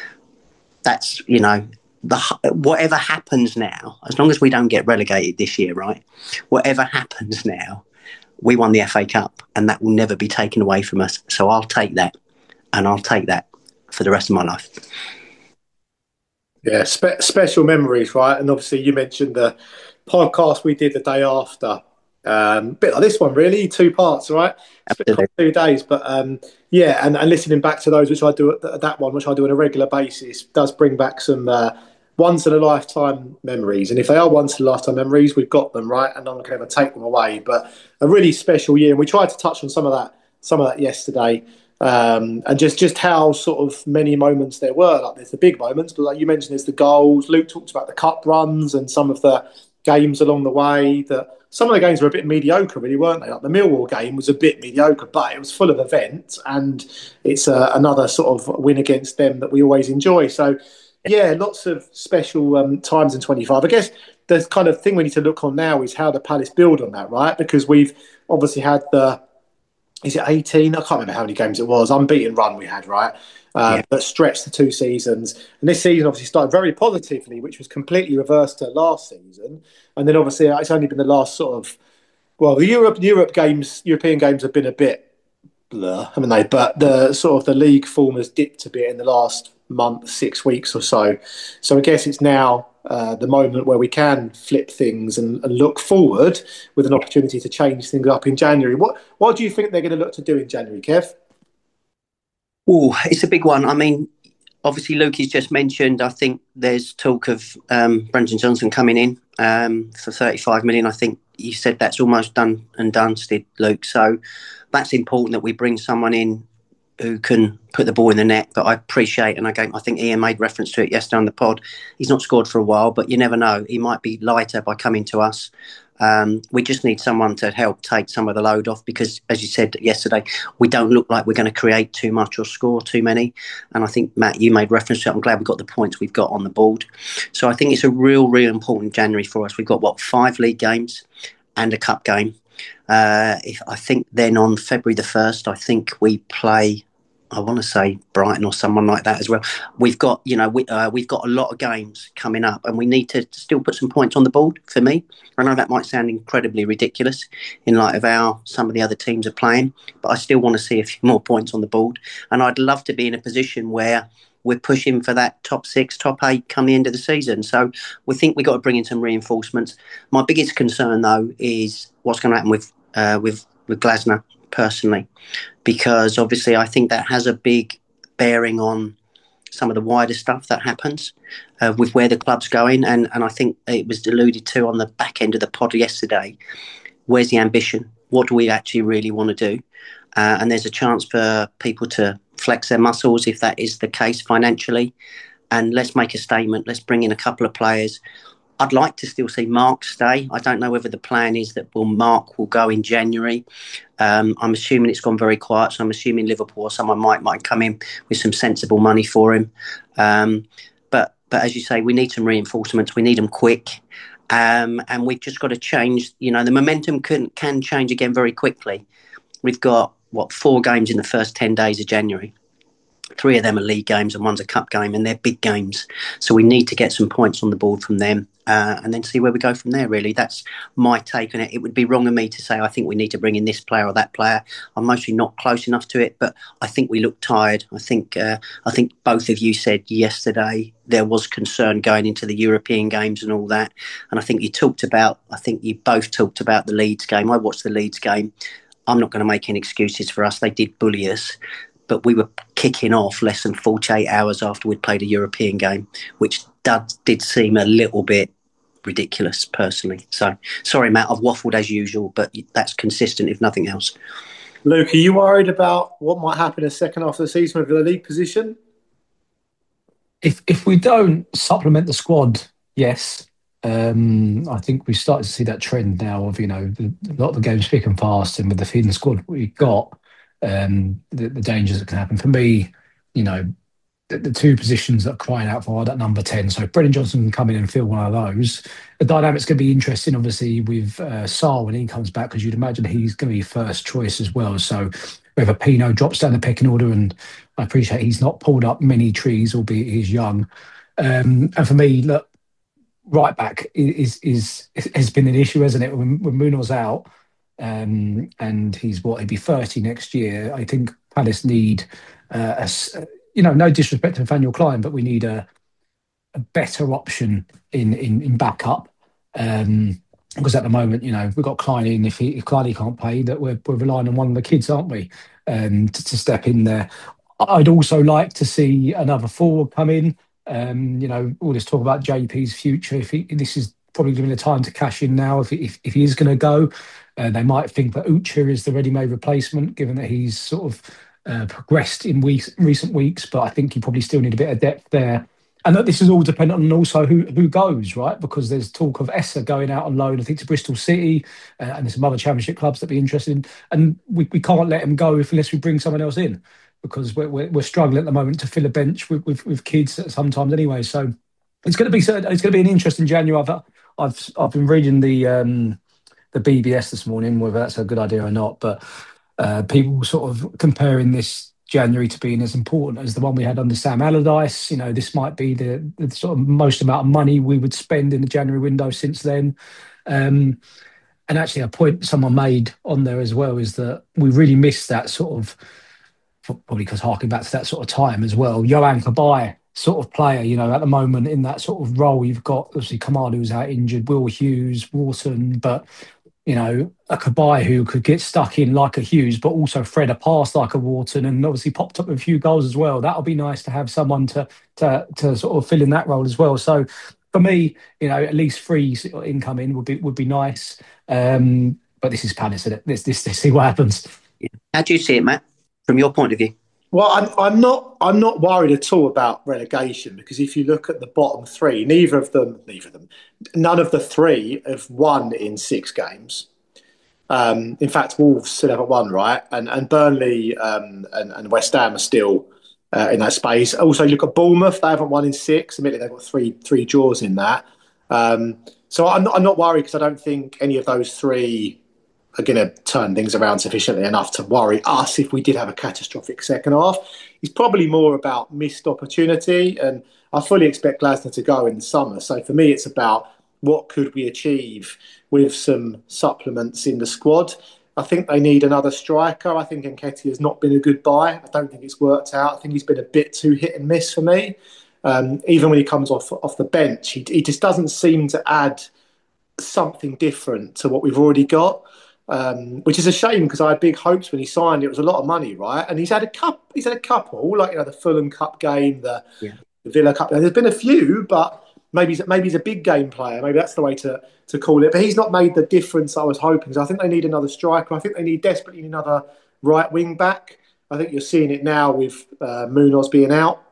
that's, you know, the whatever happens now, as long as we don't get relegated this year, right? Whatever happens now, we won the F A Cup, and that will never be taken away from us. So I'll take that, and I'll take that for the rest of my life. Yeah, spe- special memories, right? And obviously you mentioned the podcast we did the day after. Um, bit like this one, really, two parts, right? Two days, but um, yeah, and, and listening back to those, which I do, that one, which I do on a regular basis, does bring back some uh, once in a lifetime memories. And if they are once in a lifetime memories, we've got them, right? And I'm not going to ever take them away. But a really special year, and we tried to touch on some of that, some of that yesterday, um, and just just how sort of many moments there were. Like there's the big moments, but like you mentioned, there's the goals. Luke talked about the cup runs and some of the games along the way that. Some of the games were a bit mediocre, really, weren't they? Like the Millwall game was a bit mediocre, but it was full of events, and it's uh, another sort of win against them that we always enjoy. So, yeah, lots of special um, times in twenty-five. I guess the kind of thing we need to look on now is how the Palace build on that, right? Because we've obviously had the, is it eighteen? I can't remember how many games it was. Unbeaten run we had, right? Uh, yeah. That stretched the two seasons. And this season obviously started very positively, which was completely reversed to last season. And then obviously it's only been the last sort of, well, the Europe Europe games, European games have been a bit blur, haven't they? But the sort of the league form has dipped a bit in the last month, six weeks or so. So I guess it's now uh, the moment where we can flip things and, and look forward with an opportunity to change things up in January. What what do you think they're going to look to do in January, Kev? Oh, it's a big one. I mean, obviously, Lukey's just mentioned, I think there's talk of um, Brendan Johnson coming in um, for thirty-five million. I think you said that's almost done and dusted, Luke. So that's important that we bring someone in who can put the ball in the net. But I appreciate, and again, I think Ian made reference to it yesterday on the pod, he's not scored for a while, but you never know. He might be lighter by coming to us. Um, we just need someone to help take some of the load off because, as you said yesterday, we don't look like we're going to create too much or score too many. And I think, Matt, you made reference to it. I'm glad we got the points we've got on the board. So I think it's a real, real important January for us. We've got, what, five league games and a cup game. Uh, if I think then on February the first, I think we play, I want to say Brighton or someone like that as well. We've got, you know, we, uh, we've got a lot of games coming up and we need to still put some points on the board for me. I know that might sound incredibly ridiculous in light of how some of the other teams are playing, but I still want to see a few more points on the board. And I'd love to be in a position where we're pushing for that top six, top eight come the end of the season. So we think we've got to bring in some reinforcements. My biggest concern, though, is what's going to happen with uh, with, with Glasner personally, because obviously I think that has a big bearing on some of the wider stuff that happens uh, with where the club's going. And, and I think it was alluded to on the back end of the pod yesterday. Where's the ambition? What do we actually really want to do? Uh, and there's a chance for people to flex their muscles if that is the case financially. And let's make a statement. Let's bring in a couple of players. I'd like to still see Mark stay. I don't know whether the plan is that well, Mark will go in January. Um, I'm assuming it's gone very quiet, so I'm assuming Liverpool or someone might might come in with some sensible money for him. Um, but but as you say, we need some reinforcements. We need them quick, um, and we've just got to change. You know, the momentum can can change again very quickly. We've got what four games in the first ten days of January. Three of them are league games and one's a cup game, and they're big games. So we need to get some points on the board from them uh, and then see where we go from there, really. That's my take on it. It would be wrong of me to say I think we need to bring in this player or that player. I'm mostly not close enough to it, but I think we look tired. I think uh, I think both of you said yesterday there was concern going into the European games and all that. And I think you talked about, I think you both talked about the Leeds game. I watched the Leeds game. I'm not going to make any excuses for us. They did bully us. But we were kicking off less than forty-eight hours after we'd played a European game, which did, did seem a little bit ridiculous, personally. So, sorry, Matt, I've waffled as usual, but that's consistent, if nothing else. Luke, are you worried about what might happen in the second half of the season with the league position? If if we don't supplement the squad, yes. Um, I think we've started to see that trend now of, you know, the, a lot of the games thick and fast, and with the feeding squad we've got, Um, the, the dangers that can happen. For me, you know, the, the two positions that are crying out for are that number ten. So if Brendan Johnson can come in and fill one of those, the dynamic's going to be interesting, obviously, with uh, Sarr when he comes back, because you'd imagine he's going to be first choice as well. So whether Pino drops down the pecking order, and I appreciate he's not pulled up many trees, albeit he's young. Um, and for me, look, right back is, is, is has been an issue, hasn't it? When, when Munoz out, Um, and he's what, he'd be thirty next year. I think Palace need, uh, a, you know, no disrespect to Nathaniel Klein, but we need a, a better option in in, in backup. Um, because at the moment, you know, we've got Klein in. If he, if Klein can't play, that we're we're relying on one of the kids, aren't we? Um, to, to step in there. I'd also like to see another forward come in. Um, you know, all this talk about J P's future. If he, this is probably giving the time to cash in now. If if, if he is going to go. Uh, they might think that Ucha is the ready-made replacement, given that he's sort of uh, progressed in weeks, recent weeks. But I think you probably still need a bit of depth there. And that this is all dependent on also who who goes, right? Because there's talk of Essa going out on loan, I think, to Bristol City, uh, and there's some other Championship clubs that be interested in. And we, we can't let him go if, unless we bring someone else in, because we're, we're, we're struggling at the moment to fill a bench with, with, with kids sometimes anyway. So it's going to be it's going to be an interesting January. I've I've, I've been reading the... Um, the B B S this morning, whether that's a good idea or not, but uh, people sort of comparing this January to being as important as the one we had under Sam Allardyce. You know, this might be the, the sort of most amount of money we would spend in the January window since then. Um, and actually, a point someone made on there as well is that we really missed that sort of, probably because harking back to that sort of time as well, Yohan Cabaye sort of player, you know, at the moment in that sort of role. You've got obviously Kamada who's out injured, Will Hughes, Wharton, but you know, a Kabay who could get stuck in like a Hughes, but also thread a pass like a Wharton, and obviously popped up with a few goals as well. That'll be nice to have someone to to to sort of fill in that role as well. So for me, you know, at least three incoming would be would be nice. Um, but this is Palace, isn't it? This this, this see what happens. How do you see it, Matt, from your point of view? Well, I'm, I'm not. I'm not worried at all about relegation, because if you look at the bottom three, neither of them, neither of them, none of the three have won in six games. Um, in fact, Wolves still haven't won, right? And and Burnley um, and, and West Ham are still uh, in that space. Also, you look at Bournemouth; they haven't won in six. Admittedly, they've got three three draws in that. Um, so I'm not, I'm not worried, because I don't think any of those three are going to turn things around sufficiently enough to worry us if we did have a catastrophic second half. It's probably more about missed opportunity, and I fully expect Glasner to go in the summer. So for me, it's about what could we achieve with some supplements in the squad. I think they need another striker. I think Nketiah has not been a good buy. I don't think it's worked out. I think he's been a bit too hit and miss for me. Um, even when he comes off off the bench, he, he just doesn't seem to add something different to what we've already got. Um, which is a shame, because I had big hopes when he signed. It was a lot of money, right? And he's had a cup. He's had a couple, like, you know, the Fulham Cup game, the, yeah. the Villa Cup. There's been a few, but maybe he's, maybe he's a big game player. Maybe that's the way to to call it. But he's not made the difference I was hoping. So I think they need another striker. I think they need desperately another right wing back. I think you're seeing it now with uh, Munoz being out.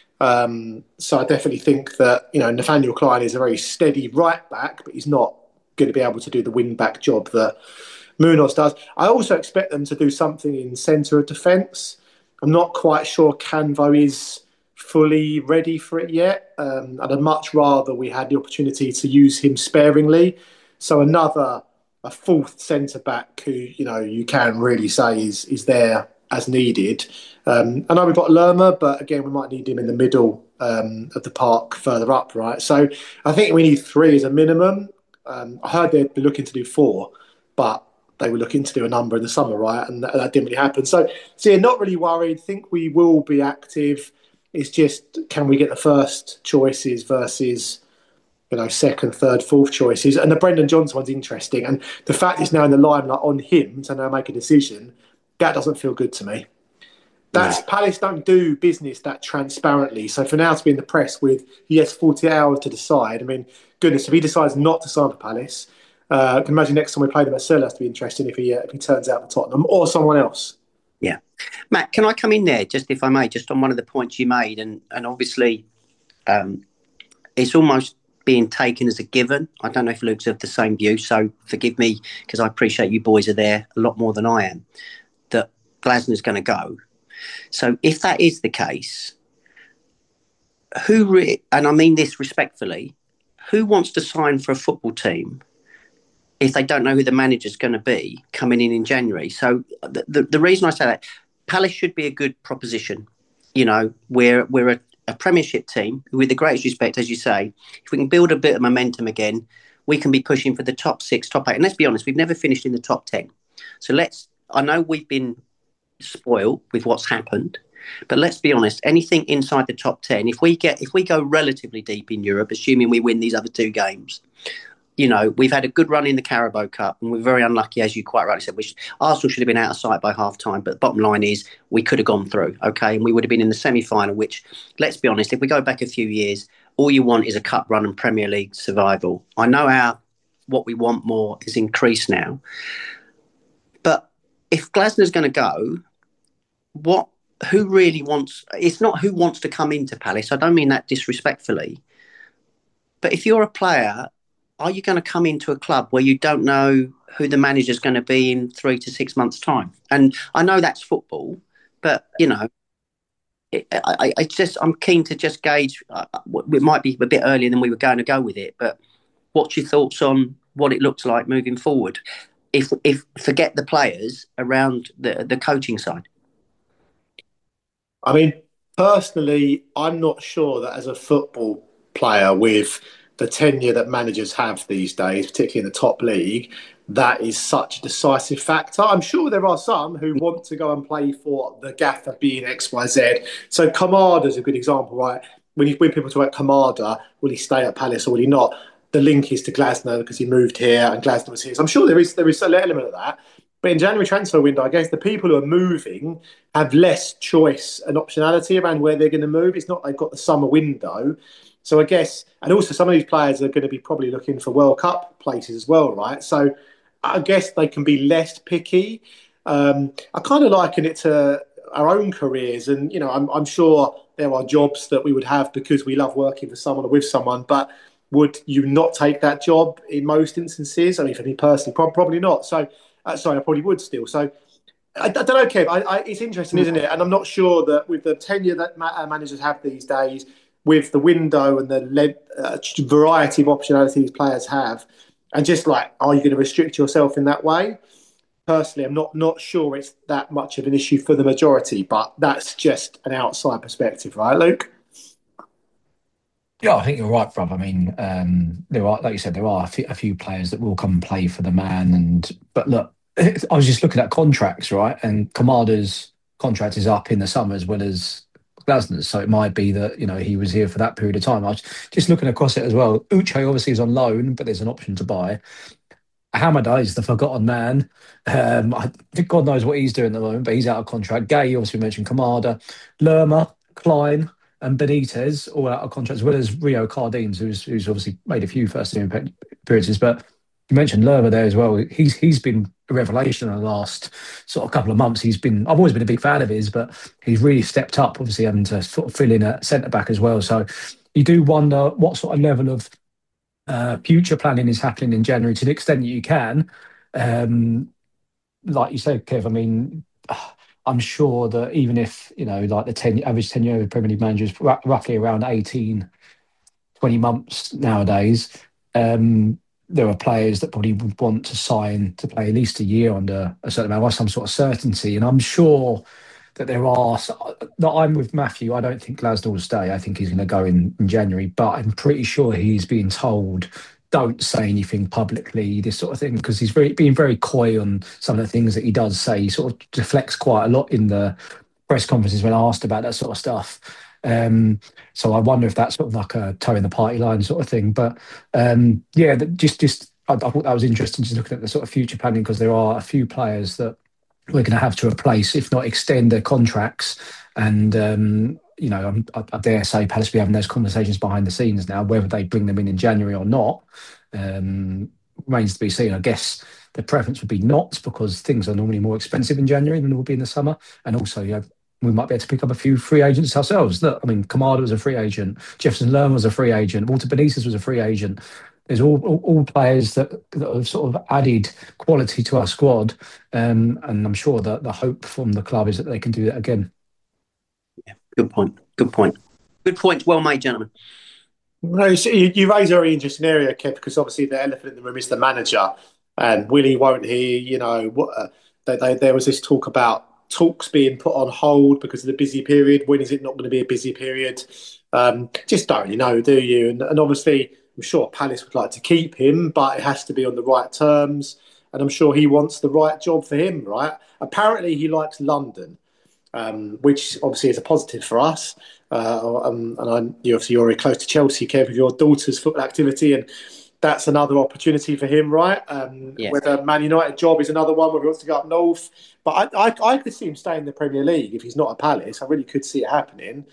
Um, so I definitely think that, you know, Nathaniel Klein is a very steady right back, but he's not going to be able to do the wing back job that Munoz does. I also expect them to do something in centre of defence. I'm not quite sure Canvo is fully ready for it yet. Um, I'd much rather we had the opportunity to use him sparingly. So another, a fourth centre back who, you know, you can really say is is there as needed. Um, I know we've got Lerma, but again, we might need him in the middle um, of the park further up, right? So I think we need three as a minimum. Um, I heard they'd be looking to do four, but they were looking to do a number in the summer, right? And that, that didn't really happen. So, so yeah, not really worried. Think we will be active. It's just, can we get the first choices versus, you know, second, third, fourth choices? And the Brendan Johnson one's interesting. And the fact it's now in the limelight on him to now make a decision, that doesn't feel good to me. That's no. Palace don't do business that transparently. So for now to be in the press with, he has forty hours to decide. I mean, goodness, if he decides not to sign for Palace, Uh, I can imagine next time we play them at Selhurst to be interesting if he uh, if he turns out for Tottenham or someone else. Yeah. Matt, can I come in there, just if I may, just on one of the points you made? And, and obviously, um, it's almost being taken as a given. I don't know if Luke's of the same view, so forgive me, because I appreciate you boys are there a lot more than I am, that Glasner's going to go. So if that is the case, who, re- and I mean this respectfully, who wants to sign for a football team if they don't know who the manager's going to be coming in in January? So the, the, the reason I say that, Palace should be a good proposition. You know, we're we're a, a Premiership team, with the greatest respect, as you say. If we can build a bit of momentum again, we can be pushing for the top six, top eight. And let's be honest, we've never finished in the top ten. So let's, I know we've been spoiled with what's happened, but let's be honest, anything inside the top ten, if we get, if we go relatively deep in Europe, assuming we win these other two games, you know, we've had a good run in the Carabao Cup, and we're very unlucky, as you quite rightly said. Which Arsenal should have been out of sight by half time, but the bottom line is we could have gone through, okay, and we would have been in the semi-final. Which, let's be honest, if we go back a few years, all you want is a cup run and Premier League survival. I know our what we want more is increased now, but if Glasner's going to go, what? Who really wants? It's not who wants to come into Palace. I don't mean that disrespectfully, but if you're a player, are you going to come into a club where you don't know who the manager's going to be in three to six months' time? And I know that's football, but, you know, it, I, I just, I'm keen to just gauge, uh, it might be a bit earlier than we were going to go with it, but what's your thoughts on what it looks like moving forward? If, if forget the players around the, the coaching side. I mean, personally, I'm not sure that as a football player with the tenure that managers have these days, particularly in the top league, that is such a decisive factor. I'm sure there are some who want to go and play for the gaffer being X Y Z. So Kamada's a good example, right? When, you, when people talk about Kamada, will he stay at Palace or will he not? the link is to Glasner because he moved here and Glasner was here. So I'm sure there is there is an element of that. But in January transfer window, I guess the people who are moving have less choice and optionality around where they're going to move. It's not they've got the summer window. So I guess, and also some of these players are going to be probably looking for World Cup places as well, right? So I guess they can be less picky. Um, I kind of liken it to our own careers. And, you know, I'm, I'm sure there are jobs that we would have because we love working for someone or with someone, but would you not take that job in most instances? I mean, for me personally, probably not. So, Uh, sorry, I probably would still. So I, I don't know, Kev. I, I, it's interesting, isn't it? And I'm not sure that with the tenure that ma- managers have these days, with the window and the le- uh, variety of optionalities players have, and just like, are you going to restrict yourself in that way? Personally, I'm not not sure it's that much of an issue for the majority, but that's just an outside perspective, right, Luke? Yeah, I think you're right, Rob. I mean, um, there are, like you said, there are a few, a few players that will come and play for the man. And but look, I was just looking at contracts, right? And Kamada's contract is up in the summer as well as Glasner's, so it might be that you know he was here for that period of time. I was just looking across it as well. Uche obviously is on loan, but there's an option to buy. Hamada is the forgotten man. Um, I think God knows what he's doing at the moment, but he's out of contract. Gay, obviously, we mentioned Kamada, Lerma, Klein, and Benitez, all out of contract, as well as Rio Cardines, who's who's obviously made a few first team appearances. But you mentioned Lerma there as well. He's he's been a revelation in the last sort of couple of months. He's been I've always been a big fan of his, but he's really stepped up, obviously having to sort of fill in at centre back as well. So you do wonder what sort of level of uh, future planning is happening in January to the extent that you can. Um, like you said, Kev, I mean, I'm sure that even if, you know, like the ten, average tenure of Premier League managers is r- roughly around eighteen, twenty months nowadays, um, there are players that probably would want to sign to play at least a year under a certain amount, some sort of certainty. And I'm sure that there are, that I'm with Matthew, I don't think Glasner will stay. I think he's going to go in, in January, but I'm pretty sure he's being told, don't say anything publicly, this sort of thing, because he's very being very coy on some of the things that he does say. He sort of deflects quite a lot in the press conferences when asked about that sort of stuff. Um, so I wonder if that's sort of like a toe in the party line sort of thing. But um, yeah, just just I, I thought that was interesting, just looking at the sort of future planning, because there are a few players that we're going to have to replace, if not extend their contracts. And, um, you know, I'm, I, I dare say Palace will be having those conversations behind the scenes now, whether they bring them in in January or not, um, remains to be seen. I guess the preference would be not, because things are normally more expensive in January than they will be in the summer. And also, you know, we might be able to pick up a few free agents ourselves. Look, I mean, Kamada was a free agent. Jefferson Lerma was a free agent. Walter Benitez was a free agent. There's all, all, all players that, that have sort of added quality to our squad. Um, and I'm sure that the hope from the club is that they can do that again. Yeah, good point. Good point. Good point. Well made, gentlemen. No, you, you raise a very interesting area, Kev, because obviously the elephant in the room is the manager. And will he, won't he? You know, what, uh, they, they, there was this talk about talks being put on hold because of the busy period. When is it not going to be a busy period? Um, just don't really know, do you? And, and obviously, I'm sure Palace would like to keep him, but it has to be on the right terms. And I'm sure he wants the right job for him, right? Apparently, he likes London, um, which obviously is a positive for us. Uh, um, and I'm, you obviously you're very close to Chelsea, Kev, with your daughter's football activity, and that's another opportunity for him, right? Um, Yeah. Whether Man United job is another one, whether he wants to go up north. But I, I, I could see him staying in the Premier League if he's not at Palace. I really could see it happening.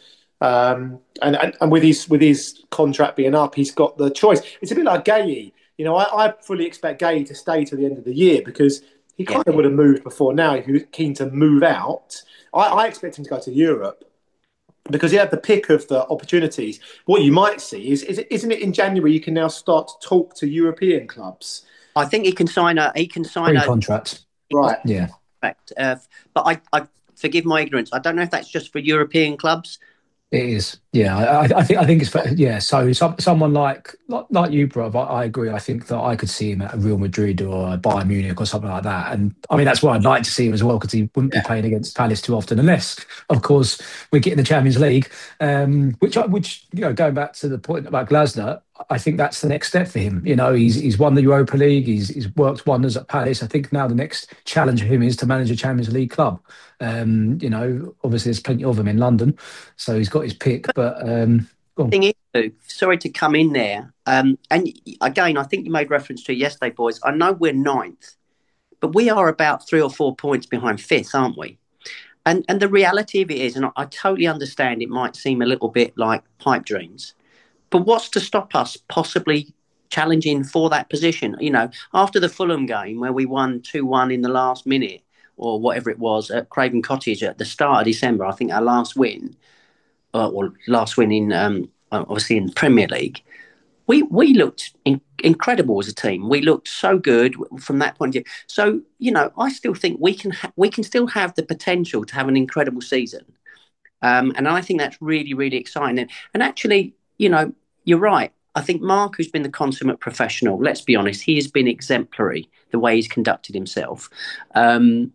Um, and, and and with his with his contract being up, he's got the choice. It's a bit like Gay. You know, I, I fully expect Gay to stay till the end of the year because he kind Yeah. of would have moved before now if he was keen to move out. I, I expect him to go to Europe because he had the pick of the opportunities. What you might see is, is it, isn't it in January you can now start to talk to European clubs? I think he can sign a he can sign Free a contract. Right. Yeah. contract. Uh, but I, I forgive my ignorance. I don't know if that's just for European clubs. It is, yeah. I, I think I think it's yeah. So some, someone like like like you, bruv, I, I agree. I think that I could see him at Real Madrid or Bayern Munich or something like that. And I mean that's why I'd like to see him as well, because he wouldn't Yeah. be playing against Palace too often, unless, of course, we get in the Champions League. Um, which I- which you know, going back to the point about Glasner, I think that's the next step for him. You know, he's he's won the Europa League. He's he's worked wonders at Palace. I think now the next challenge for him is to manage a Champions League club. Um, you know, obviously there's plenty of them in London, so he's got his pick. But um, Go on. Thing is, Luke, sorry to come in there. Um, and again, I think you made reference to it yesterday, boys. I know we're ninth, but we are about three or four points behind fifth, aren't we? And and the reality of it is, and I, I totally understand it might seem a little bit like pipe dreams, but what's to stop us possibly challenging for that position? You know, after the Fulham game where we won two one in the last minute or whatever it was at Craven Cottage at the start of December, I think our last win, uh, or last win in, um, obviously in the Premier League, we we looked in, incredible as a team. We looked so good from that point of view. So, you know, I still think we can ha- we can still have the potential to have an incredible season. Um, and I think that's really, really exciting. And, and actually, you know, you're right. I think Mark, who's been the consummate professional, let's be honest, he has been exemplary the way he's conducted himself. Um,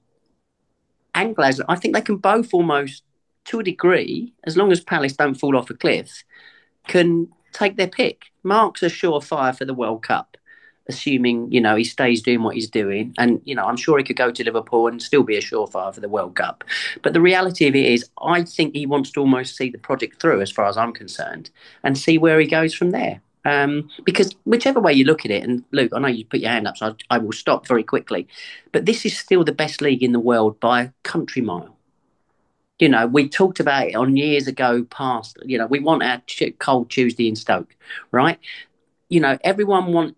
and Glasner, I think they can both almost, to a degree, as long as Palace don't fall off a cliff, can take their pick. Mark's a surefire for the World Cup, assuming, you know, he stays doing what he's doing. And, you know, I'm sure he could go to Liverpool and still be a surefire for the World Cup. But the reality of it is, I think he wants to almost see the project through, as far as I'm concerned, and see where he goes from there. Um, because whichever way you look at it, and Luke, I know you put your hand up, so I, I will stop very quickly, but this is still the best league in the world by a country mile. You know, we talked about it on years ago past, you know, we want our cold Tuesday in Stoke, right? You know, everyone want,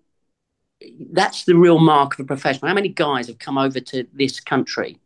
that's the real mark of a professional. How many guys have come over to this country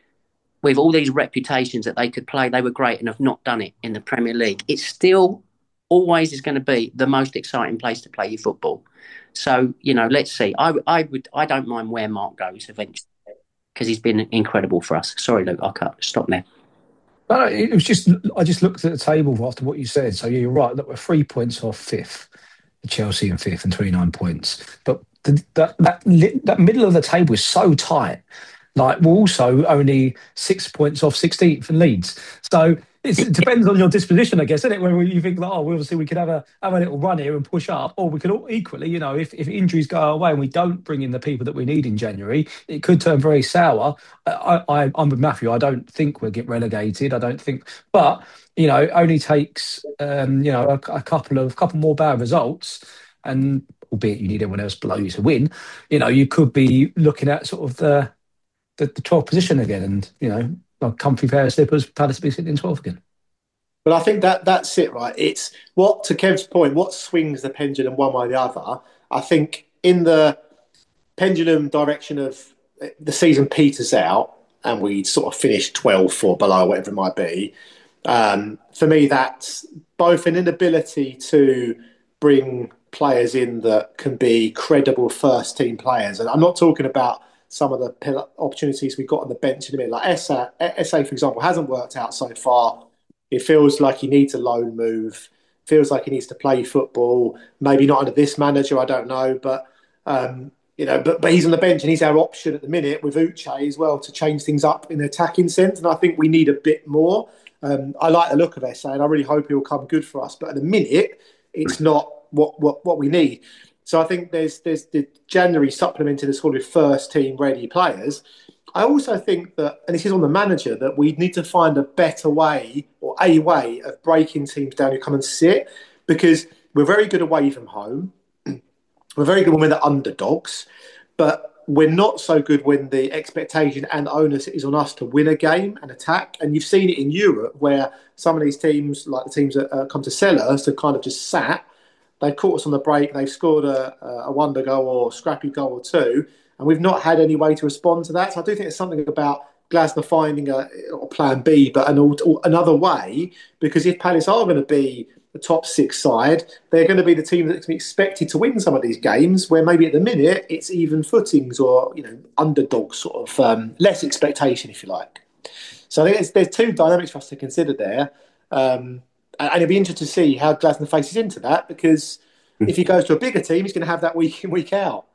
with all these reputations that they could play, they were great, and have not done it in the Premier League? It's still always is going to be the most exciting place to play your football. So, you know, let's see. I, I would, I don't mind where Mark goes eventually because he's been incredible for us. Sorry, Luke, I'll cut, stop there. No, it was just, I just looked at the table after what you said. So yeah, you're right. Look, we're three points off fifth, Chelsea in fifth and twenty-nine points. But the, that, that, that middle of the table is so tight. Like, we're also only six points off sixteenth and Leeds. So it's, it depends on your disposition, I guess, isn't it? When you think, like, oh, well, obviously we could have a have a little run here and push up, or we could all, equally, you know, if, if injuries go away and we don't bring in the people that we need in January, it could turn very sour. I, I, I'm with Matthew. I don't think we'll get relegated. I don't think, but you know, it only takes um, you know a, a couple of couple more bad results, and albeit you need everyone else below you to win, you know, you could be looking at sort of the the, the twelfth position again, and you know, a comfy pair of slippers, Palace be sitting in twelfth again. But I think that that's it, right? It's what, to Kev's point, what swings the pendulum one way or the other. I think in the pendulum direction of the season peters out and we sort of finish twelfth or below, whatever it might be. Um, for me, that's both an inability to bring players in that can be credible first team players. And I'm not talking about some of the opportunities we've got on the bench in a minute. Like S A, S A, for example, hasn't worked out so far. It feels like he needs a loan move. Feels like he needs to play football. Maybe not under this manager, I don't know. But, um, you know, but, but he's on the bench and he's our option at the minute with Uche as well to change things up in the attacking sense. And I think we need a bit more. Um, I like the look of S A and I really hope he'll come good for us. But at the minute, it's not what, what, what we need. So I think there's there's the January supplemented as sort of first team ready players. I also think that, and this is on the manager, that we need to find a better way or a way of breaking teams down who come and sit, because we're very good away from home. We're very good when we're the underdogs, but we're not so good when the expectation and onus is on us to win a game and attack. And you've seen it in Europe where some of these teams, like the teams that uh, come to sell us, have kind of just sat. They've caught us on the break. They've scored a, a wonder goal or scrappy goal or two, and we've not had any way to respond to that. So I do think there's something about Glasner finding a, a plan B, but an, another way, because if Palace are going to be the top six side, they're going to be the team that's expected to win some of these games, where maybe at the minute it's even footings or, you know, underdog sort of um, less expectation, if you like. So I think there's, there's two dynamics for us to consider there. Um, And it'll be interesting to see how Glasner faces into that, because if he goes to a bigger team, he's going to have that week in, week out.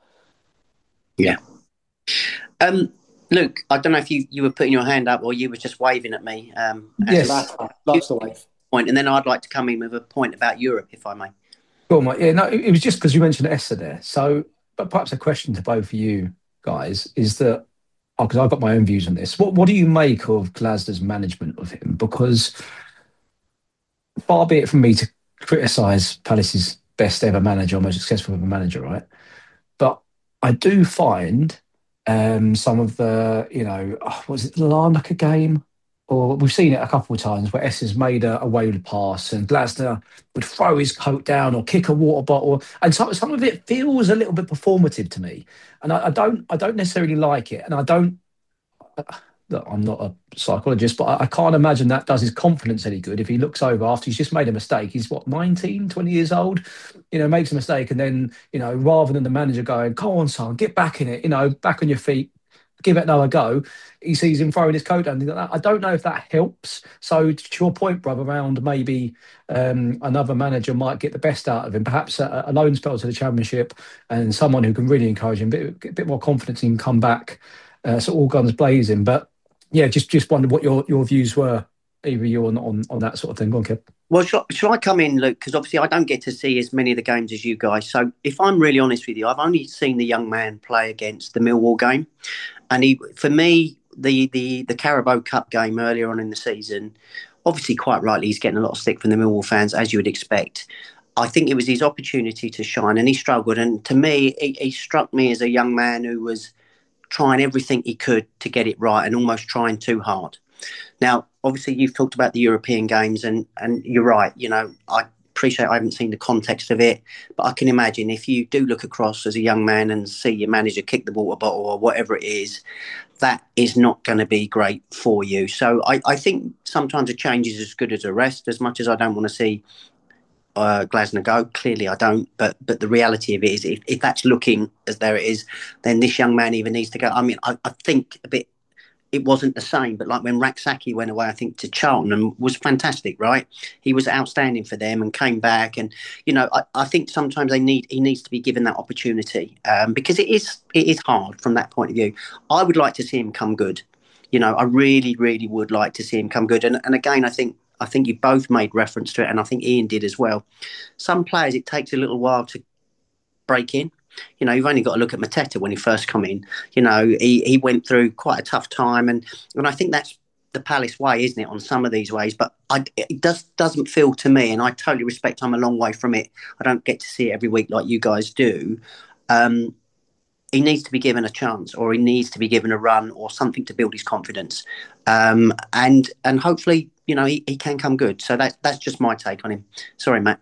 Yeah. Um, Luke, I don't know if you, you were putting your hand up or you were just waving at me. Um, yes. Loves the wave. Point, and then I'd like to come in with a point about Europe, if I may. Cool, mate. Yeah, no, it, it was just because you mentioned Essa there. So, but perhaps a question to both of you guys is that, because oh, I've got my own views on this. What, what do you make of Glasner's management of him? Because far be it from me to criticise Palace's best ever manager, most successful ever manager, right? But I do find um, some of the, you know, oh, was it the Larnaca game? Or we've seen it a couple of times where Essens made a, a wayward pass and Glasner would throw his coat down or kick a water bottle, and some some of it feels a little bit performative to me, and I, I don't I don't necessarily like it, and I don't. Look, I'm not a psychologist, but I, I can't imagine that does his confidence any good if he looks over after he's just made a mistake. He's what, nineteen, twenty years old, you know, makes a mistake. And then, you know, rather than the manager going, come on, son, get back in it, you know, back on your feet, give it another go, he sees him throwing his coat down. Like that. I don't know if that helps. So to your point, brother, around maybe um, another manager might get the best out of him, perhaps a, a loan spell to the Championship and someone who can really encourage him, a bit, a bit more confidence he can come back, uh, so all guns blazing. But yeah, just just wondered what your, your views were, either you on, on on that sort of thing. Go on, Kev. Well, shall, shall I come in, Luke? Because obviously I don't get to see as many of the games as you guys. So if I'm really honest with you, I've only seen the young man play against the Millwall game. And he, for me, the, the, the Carabao Cup game earlier on in the season, obviously quite rightly, he's getting a lot of stick from the Millwall fans, as you would expect. I think it was his opportunity to shine and he struggled. And to me, he, he struck me as a young man who was trying everything he could to get it right and almost trying too hard. Now, obviously, you've talked about the European games, and, and you're right. You know, I appreciate I haven't seen the context of it, but I can imagine if you do look across as a young man and see your manager kick the water bottle or whatever it is, that is not going to be great for you. So I, I think sometimes a change is as good as a rest, as much as I don't want to see Uh, Glasner go. Clearly I don't, but but the reality of it is if, if that's looking as there it is, then this young man even needs to go. I mean, I, I think a bit it wasn't the same, but like when Raksaki went away, I think to Charlton and was fantastic, right? He was outstanding for them and came back, and you know I, I think sometimes they need he needs to be given that opportunity um, because it is it is hard from that point of view. I would like to see him come good. You know, I really really would like to see him come good, and and again I think. I think you both made reference to it, and I think Ian did as well. Some players, it takes a little while to break in. You know, you've only got to look at Mateta when he first come in. You know, he, he went through quite a tough time, and, and I think that's the Palace way, isn't it, on some of these ways? But I, it does, doesn't feel to me, and I totally respect I'm a long way from it. I don't get to see it every week like you guys do. Um, he needs to be given a chance, or he needs to be given a run or something to build his confidence. Um, and and hopefully, you know, he, he can come good. So that, that's just my take on him. Sorry, Matt.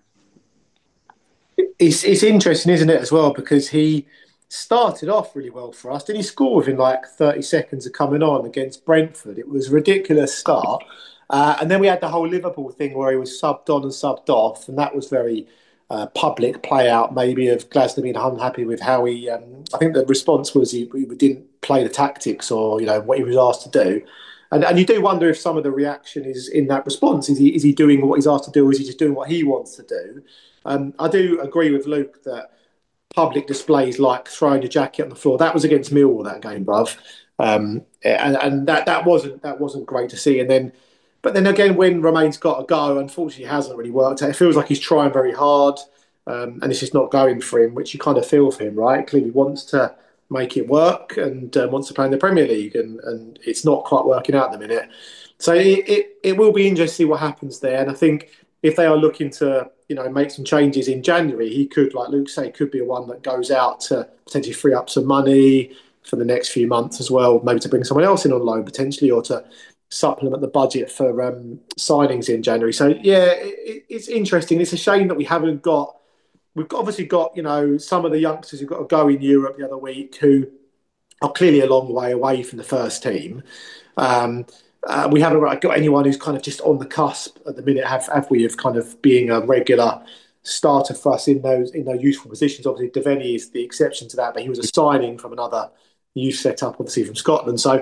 It's, it's interesting, isn't it, as well, because he started off really well for us. Didn't he score within like thirty seconds of coming on against Brentford? It was a ridiculous start. Uh, and then we had the whole Liverpool thing where he was subbed on and subbed off, and that was very uh, public play out maybe of Glasner being unhappy with how he... Um, I think the response was he, he didn't play the tactics or, you know, what he was asked to do. And, and you do wonder if some of the reaction is in that response. Is he is he doing what he's asked to do, or is he just doing what he wants to do? Um, I do agree with Luke that public displays like throwing your jacket on the floor, that was against Millwall, that game, bruv. Um, and and that, that wasn't that wasn't great to see. And then, but then again, when Romain's got to go, unfortunately, it hasn't really worked out. It feels like he's trying very hard, um, and it's just not going for him, which you kind of feel for him, right? Clearly wants to make it work and uh, wants to play in the Premier League, and, and it's not quite working out at the minute. So it, it, it will be interesting to see what happens there. And I think if they are looking to, you know, make some changes in January, he could, like Luke said, could be one that goes out to potentially free up some money for the next few months as well, maybe to bring someone else in on loan potentially, or to supplement the budget for um, signings in January. So yeah, it, it's interesting. It's a shame that we haven't got. We've obviously got, you know, some of the youngsters who've got to go in Europe the other week who are clearly a long way away from the first team. Um, uh, we haven't got anyone who's kind of just on the cusp at the minute, have, have we, of kind of being a regular starter for us in those in those useful positions. Obviously, Devaney is the exception to that, but he was a signing from another youth setup, obviously from Scotland. So,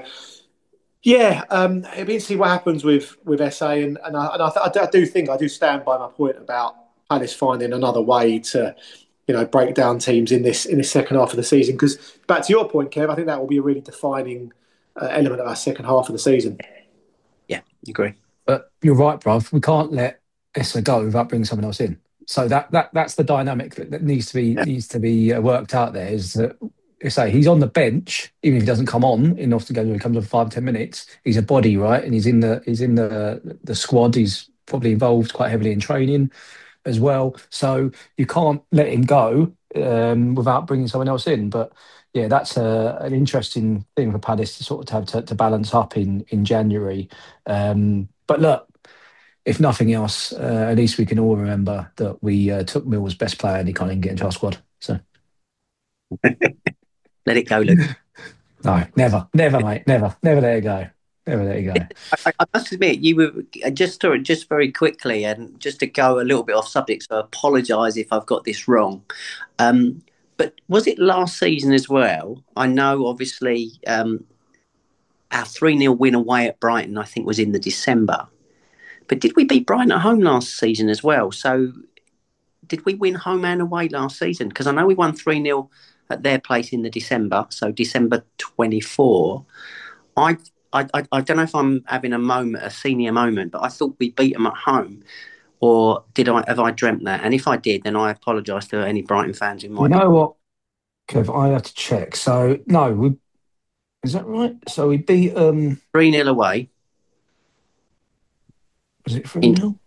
yeah, um, it'll be interesting to see what happens with, with S A. And, and, I, and I, th- I do think I do stand by my point about Palace finding another way to, you know, break down teams in this in the second half of the season. Because back to your point, Kev, I think that will be a really defining uh, element of our second half of the season. Yeah, you agree. But you're right, bruv. We can't let Essa go without bringing someone else in. So that that that's the dynamic that, that needs to be yeah. needs to be uh, worked out. There is that, say, he's on the bench, even if he doesn't come on in often games when he comes on for five ten minutes. He's a body, right, and he's in the he's in the the squad. He's probably involved quite heavily in training. as well. So you can't let him go um, without bringing someone else in. But yeah, that's a, an interesting thing for Palace to sort of have to, to balance up in in January. Um, but look, if nothing else, uh, at least we can all remember that we uh, took Mill's best player and he can't even get into our squad. So let it go, Luke. No, never, never, mate, never, never let it go. Never let it go. I, I must admit, you were just to, just very quickly, and just to go a little bit off subject, so I apologise if I've got this wrong. Um, but was it last season as well? I know, obviously, um, our three nil win away at Brighton, I think, was in the December. But did we beat Brighton at home last season as well? So did we win home and away last season? Because I know we won three nil at their place in the December, so December twenty-four. I I, I, I don't know if I'm having a moment, a senior moment, but I thought we beat them at home. Or did I? Have I dreamt that? And if I did, then I apologise to any Brighton fans who might. You know what, Kev? I have to check. So no, we is that right? So we beat um three nil away. Was it three nil?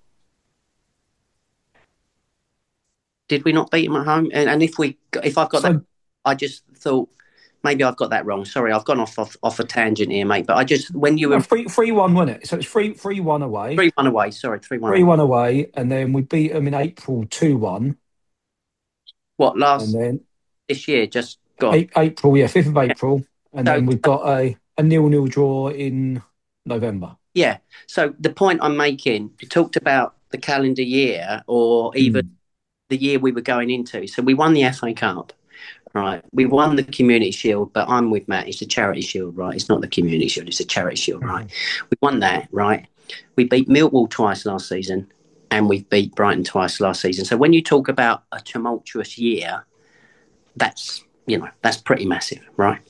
Did we not beat them at home? And, and if we, if I've got So- that, I just thought. Maybe I've got that wrong. Sorry, I've gone off, off off a tangent here, mate. But I just when you were No, three three one, wasn't it? So it's three three one away. three one away. Sorry, three one. Three one away, and then we beat them in April two one, What last and then this year? Just gone. A- April, yeah, fifth of April, and So- then we've got a a nil nil draw in November. Yeah. So the point I'm making, you talked about the calendar year, or even Mm. the year we were going into. So we won the F A Cup, right? We won the Community Shield, but I'm with Matt. It's a Charity Shield, right? It's not the Community Shield. It's a Charity Shield, right? We won that, right? We beat Millwall twice last season, and we beat Brighton twice last season. So when you talk about a tumultuous year, that's, you know, that's pretty massive, right?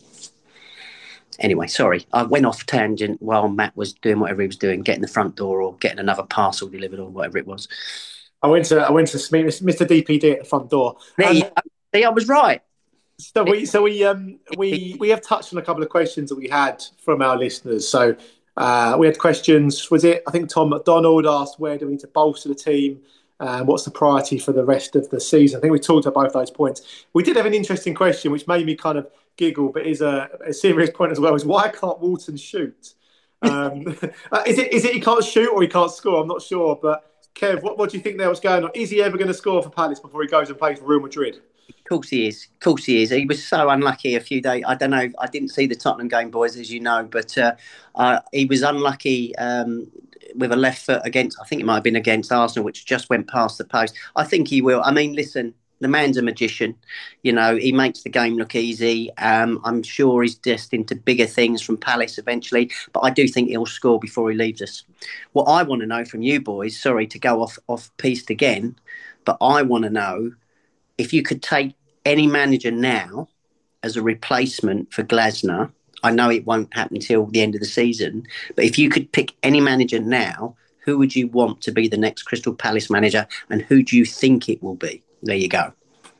Anyway, sorry, I went off tangent while Matt was doing whatever he was doing, getting the front door or getting another parcel delivered or whatever it was. I went to I went to meet Mister D P D at the front door. There Um, you go. See, I was right. So we so we um we we have touched on a couple of questions that we had from our listeners. So uh, we had questions. Was it? I think Tom McDonald asked, where do we need to bolster the team? Uh, what's the priority for the rest of the season? I think we talked about both those points. We did have an interesting question, which made me kind of giggle, but is a, a serious point as well. Is why can't Walton shoot? Um, uh, is it is it he can't shoot or he can't score? I'm not sure, but Kev, what, what do you think there was going on? Is he ever going to score for Palace before he goes and plays for Real Madrid? Of course he is. Of course he is. He was so unlucky a few days. I don't know. I didn't see the Tottenham game, boys, as you know, but uh, uh, he was unlucky um, with a left foot against, I think it might have been against Arsenal, which just went past the post. I think he will. I mean, listen, the man's a magician. You know, he makes the game look easy. Um, I'm sure he's destined to bigger things from Palace eventually, but I do think he'll score before he leaves us. What I want to know from you boys, sorry to go off, off piste again, but I want to know if you could take any manager now as a replacement for Glasner. I know it won't happen until the end of the season, but if you could pick any manager now, who would you want to be the next Crystal Palace manager, and who do you think it will be? There you go.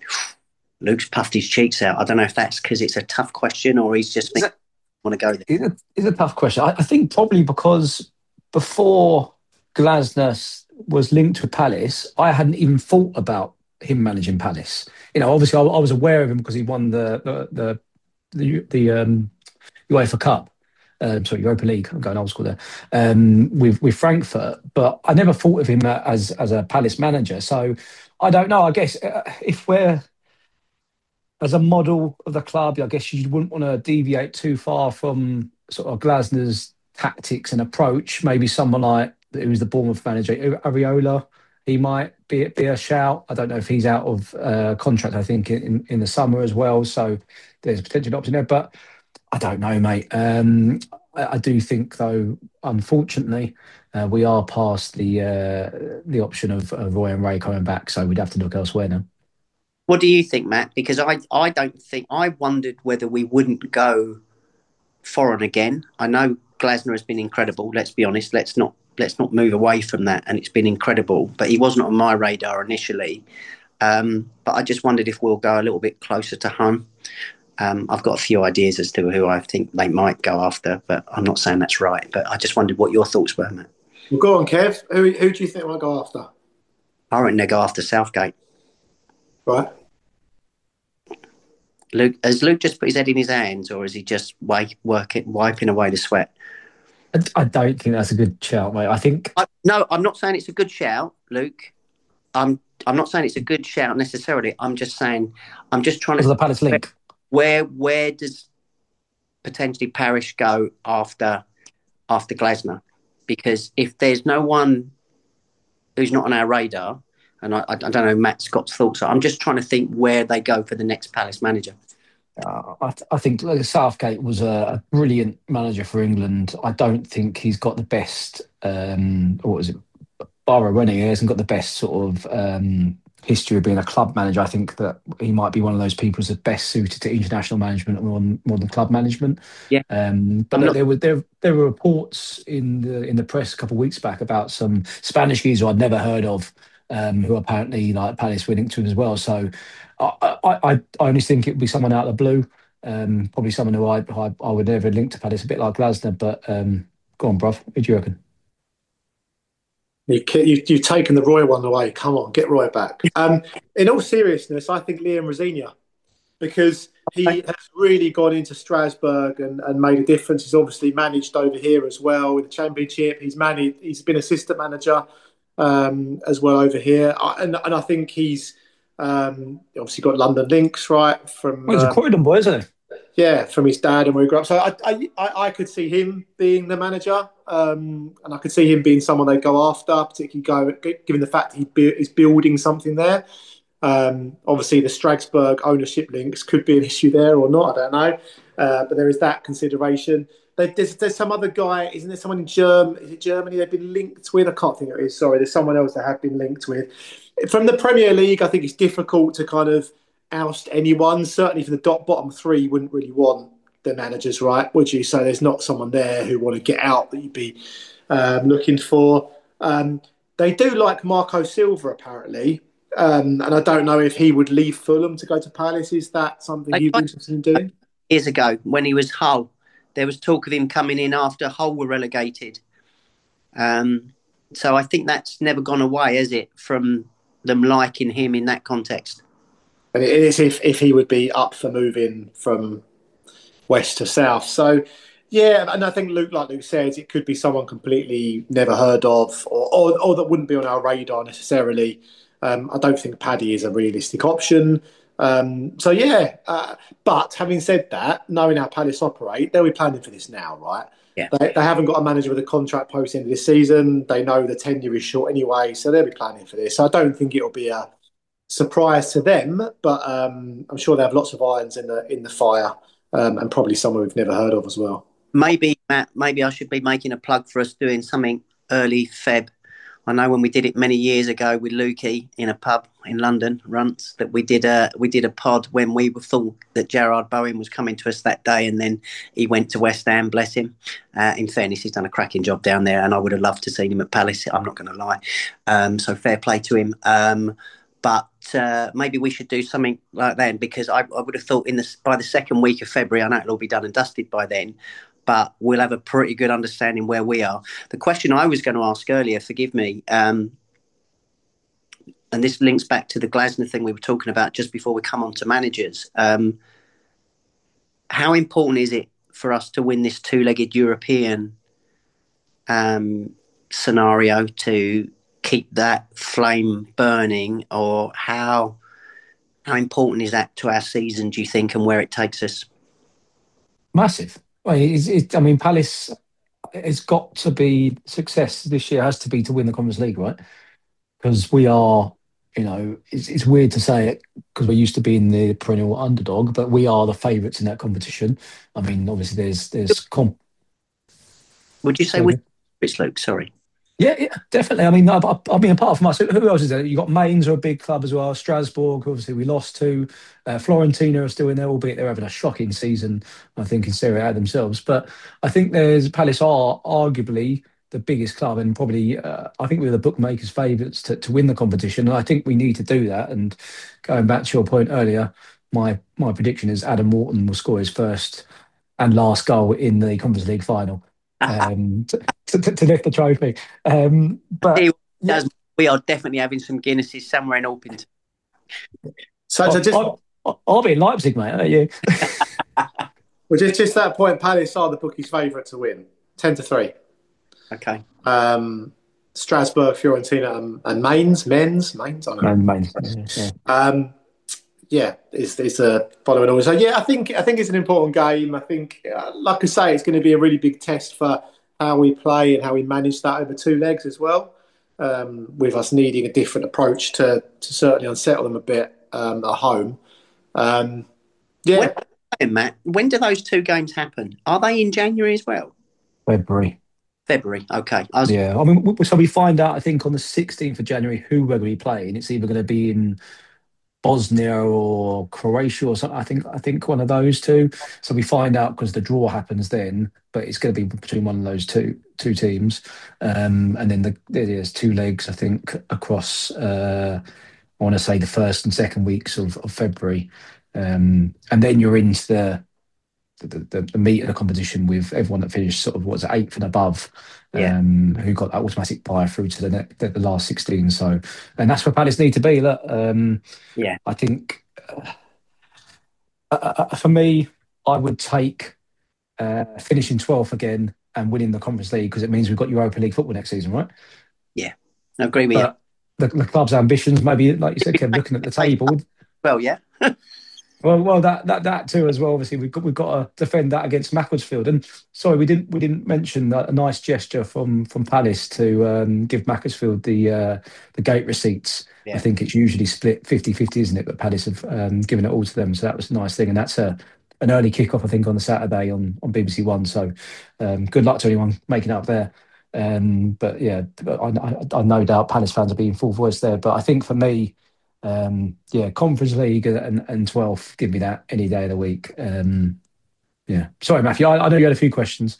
Luke's puffed his cheeks out. I don't know if that's because it's a tough question or he's just thinking, I want to go there. It's a, it's a tough question. I, I think probably because before Glasner was linked with Palace, I hadn't even thought about him managing Palace. You know, obviously I, I was aware of him because he won the the the, the, the um, UEFA Cup. Um, sorry, Europa League. I'm going old school there. Um, with with Frankfurt, but I never thought of him as as a Palace manager. So I don't know. I guess uh, if we're as a model of the club, I guess you wouldn't want to deviate too far from sort of Glasner's tactics and approach. Maybe someone like who's the Bournemouth manager, Areola. He might be be a shout. I don't know if he's out of uh, contract. I think in, in the summer as well. So there's a potential option there, but I don't know, mate. Um, I, I do think, though, unfortunately, uh, we are past the uh, the option of, of Roy and Ray coming back. So we'd have to look elsewhere now. What do you think, Matt? Because I, I don't think, I wondered whether we wouldn't go foreign again. I know Glasner has been incredible. Let's be honest. Let's not let's not move away from that. And it's been incredible. But he wasn't on my radar initially. Um, but I just wondered if we'll go a little bit closer to home. Um, I've got a few ideas as to who I think they might go after, but I'm not saying that's right. But I just wondered what your thoughts were, Matt. Well, go on, Kev. Who, who do you think might go after? I reckon they go after Southgate. Right. Luke, has Luke just put his head in his hands, or is he just wipe, working, wiping away the sweat? I, I don't think that's a good shout, mate. I think I, no, I'm not saying it's a good shout, Luke. I'm I'm not saying it's a good shout necessarily. I'm just saying I'm just trying to the Palace link. Where where does potentially Parish go after after Glasner? Because if there's no one who's not on our radar, and I, I don't know Matt Scott's thoughts are, I'm just trying to think where they go for the next Palace manager. Uh, I, th- I think like, Southgate was a, a brilliant manager for England. I don't think he's got the best. Um, what was it? Barrow running. He hasn't got the best sort of um, history of being a club manager. I think that he might be one of those people who's best suited to international management more than, more than club management. Yeah. Um, but not... there were there there were reports in the in the press a couple of weeks back about some Spanish geezer I'd never heard of, um, who apparently like Palace were linked to him as well. So I I, I only think it would be someone out of the blue. Um, probably someone who I, I I would never link to Palace, a bit like Glasner. But um, go on, bruv. What do you reckon? You, you, you've taken the Roy one away. Come on, get Roy back. Um, in all seriousness, I think Liam Rosenior, because he has really gone into Strasbourg and, and made a difference. He's obviously managed over here as well in the Championship. He's managed. He's been assistant manager um, as well over here, I, and and I think he's um, obviously got London links, right? From well, he's a um, Croydon boy, isn't he? Yeah, from his dad and where he grew up. So I, I, I could see him being the manager, um, and I could see him being someone they go after, particularly go, given the fact he is building something there. Um, obviously, the Strasbourg ownership links could be an issue there or not. I don't know, uh, but there is that consideration. There's, there's some other guy, isn't there? Someone in Germany, is it Germany? They've been linked with. I can't think of it is. Sorry, there's someone else they have been linked with. From the Premier League, I think it's difficult to kind of oust anyone. Certainly for the dot bottom three, you wouldn't really want the managers, right? Would you? So there's not someone there who want to get out that you'd be um, looking for. Um, they do like Marco Silva, apparently. Um, and I don't know if he would leave Fulham to go to Palace. Is that something you'd be interested in doing? Years ago, when he was Hull, there was talk of him coming in after Hull were relegated. Um, so I think that's never gone away, has it, from them liking him in that context? And it is if, if he would be up for moving from west to south. So, yeah, and I think Luke, like Luke says, it could be someone completely never heard of or, or, or that wouldn't be on our radar necessarily. Um, I don't think Paddy is a realistic option. Um, so, yeah, uh, but having said that, knowing how Palace operate, they'll be planning for this now, right? Yeah. They, they haven't got a manager with a contract post end of this season. They know the tenure is short anyway, so they'll be planning for this. So I don't think it'll be a surprise to them, but um, I'm sure they have lots of irons in the in the fire, um, and probably someone we've never heard of as well. Maybe, Matt, maybe I should be making a plug for us doing something early Feb. I know when we did it many years ago with Lukey in a pub in London, Runts, that we did a we did a pod when we thought that Gerard Bowen was coming to us that day, and then he went to West Ham, bless him. Uh, in fairness, he's done a cracking job down there, and I would have loved to see him at Palace. I'm not going to lie. Um, so fair play to him. Um, But uh, maybe we should do something like that, because I, I would have thought in the, by the second week of February, I know it'll all be done and dusted by then, but we'll have a pretty good understanding where we are. The question I was going to ask earlier, forgive me, um, and this links back to the Glasner thing we were talking about just before we come on to managers. Um, how important is it for us to win this two-legged European um, scenario to keep that flame burning, or how how important is that to our season, do you think, and where it takes us? Massive. Well, it's, it, I mean, Palace, it's got to be success this year, has to be to win the Conference League, right? Because we are, you know, it's, it's weird to say it because we're used to being the perennial underdog, but we are the favourites in that competition. I mean, obviously, there's there's comp. Would you say we're favourites, Luke? Sorry. Yeah, yeah, definitely. I mean, I, I, I mean, apart from us, who else is there? You got Mainz, are a big club as well. Strasbourg, who obviously we lost to. Uh, Florentina are still in there, albeit they're having a shocking season, I think, in Serie A themselves. But I think there's Palace are arguably the biggest club, and probably uh, I think we're the bookmakers' favourites to, to win the competition. And I think we need to do that. And going back to your point earlier, my my prediction is Adam Morton will score his first and last goal in the Conference League final. um, to, to, to lift the trophy. Um, but He yeah, does we are definitely having some Guinnesses somewhere in Orpington. So, so just I'll, I'll, I'll be in Leipzig, mate. How are you? well, just just that point, Palace are the bookies' favourite to win, ten to three. Okay. Um, Strasbourg, Fiorentina, and, and Mainz, Mainz, Mainz. I don't know. And Mainz, yeah. Um, yeah, it's it's a following on. So yeah, I think I think it's an important game. I think, uh, like I say, it's going to be a really big test for how we play and how we manage that over two legs as well. Um, with us needing a different approach to to certainly unsettle them a bit um, at home. Um, yeah, when, Matt, when do those two games happen? Are they in January as well? February. February, okay. I was... Yeah, I mean, so we find out, I think, on the sixteenth of January who we're going to be playing. It's either going to be in Bosnia or Croatia or something. I think I think one of those two. So we find out because the draw happens then, but it's going to be between one of those two two teams. Um, and then the, there's two legs, I think, across. Uh, I want to say the first and second weeks of, of February, um, and then you're into the the, the the meat of the competition with everyone that finished sort of what's it, eighth and above. Yeah. Um, who got that automatic buy through to the, ne- the the last sixteen. So, and that's where Palace need to be. Look, um, yeah, I think uh, uh, for me, I would take uh, finishing twelfth again and winning the Conference League because it means we've got Europa League football next season, right? Yeah, I agree with but you. The, the club's ambitions, maybe, like you said, Kev, looking at the table. Well, yeah. Well, well, that that that too as well. Obviously, we've got we've got to defend that against Macclesfield. And sorry, we didn't we didn't mention that, a nice gesture from from Palace to um, give Macclesfield the uh, the gate receipts. Yeah. I think it's usually split fifty-fifty, isn't it? But Palace have um, given it all to them, so that was a nice thing. And that's a an early kick-off, I think, on the Saturday on on B B C One. So um, good luck to anyone making it up there. Um, but yeah, I, I, I no doubt Palace fans will be in full voice there. But I think for me. Um, yeah, Conference League and, and twelfth, give me that any day of the week. Um, yeah, sorry, Matthew, I, I know you had a few questions.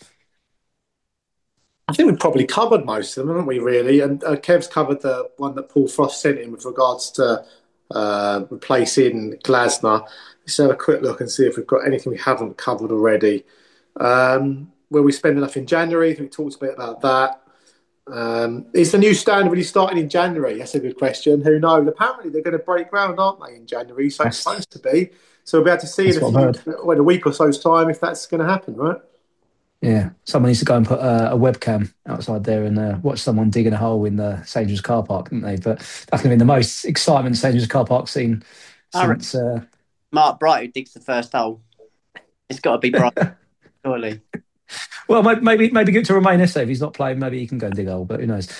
I think we've probably covered most of them, haven't we, really? And uh, Kev's covered the one that Paul Frost sent in with regards to uh, replacing Glasner. Let's have a quick look and see if we've got anything we haven't covered already. Um, will we spend enough in January? I think we talked a bit about that. Um, is the new standard really starting in January? That's a good question. Who knows? Apparently, they're going to break ground, aren't they, in January? So it's supposed to be. So we'll be able to see in a, few, well, in a week or so's time if that's going to happen, right? Yeah. Someone needs to go and put uh, a webcam outside there and uh, watch someone digging a hole in the Saint James's car park, didn't they? But that's going to be the most excitement Saint James's car park seen since... Uh... Mark Bright, who digs the first hole. It's got to be Bright, surely. Well, maybe maybe good to remain essay if he's not playing. Maybe he can go and dig a hole, but who knows?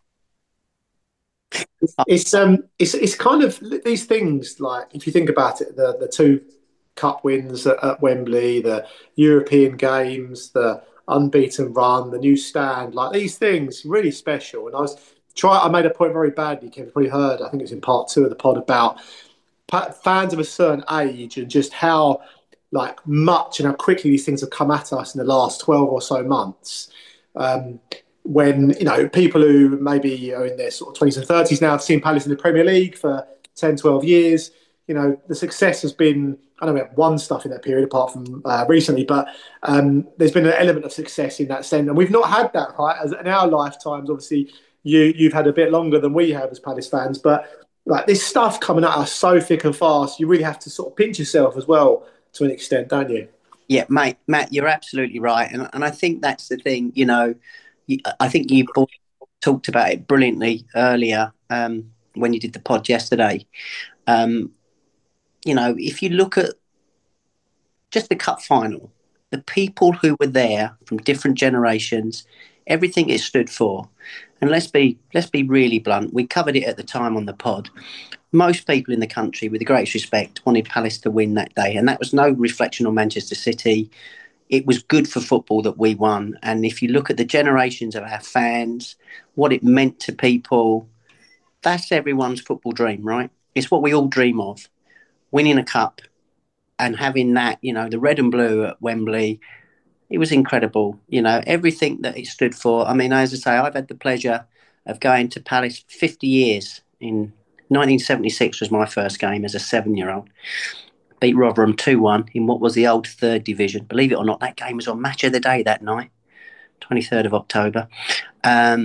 It's um, it's it's kind of these things. Like if you think about it, the the two cup wins at, at Wembley, the European games, the unbeaten run, the new stand, like these things, really special. And I was try. I made a point very badly. You've probably heard. I think it was in part two of the pod about fans of a certain age and just how. Like much and how quickly these things have come at us in the last twelve or so months. Um, when, you know, people who maybe are in their sort of twenties and thirties now have seen Palace in the Premier League for ten, twelve years. You know, the success has been, I know we have won stuff in that period apart from uh, recently, but um, there's been an element of success in that sense. And we've not had that, right? As in our lifetimes, obviously, you, you've had a bit longer than we have as Palace fans, but like this stuff coming at us so thick and fast, you really have to sort of pinch yourself as well. To an extent, don't you? Yeah, mate, Matt, you're absolutely right. And, and I think that's the thing, you know, I think you talked about it brilliantly earlier um, when you did the pod yesterday. Um, you know, if you look at just the cup final, the people who were there from different generations, everything it stood for. And let's be let's be really blunt. We covered it at the time on the pod. Most people in the country, with the greatest respect, wanted Palace to win that day. And that was no reflection on Manchester City. It was good for football that we won. And if you look at the generations of our fans, what it meant to people, that's everyone's football dream, right? It's what we all dream of. Winning a cup and having that, you know, the red and blue at Wembley, it was incredible. You know, everything that it stood for. I mean, as I say, I've had the pleasure of going to Palace fifty years in nineteen seventy-six was my first game as a seven-year-old. Beat Rotherham two one in what was the old third division. Believe it or not, that game was on Match of the Day that night, twenty-third of October. Um,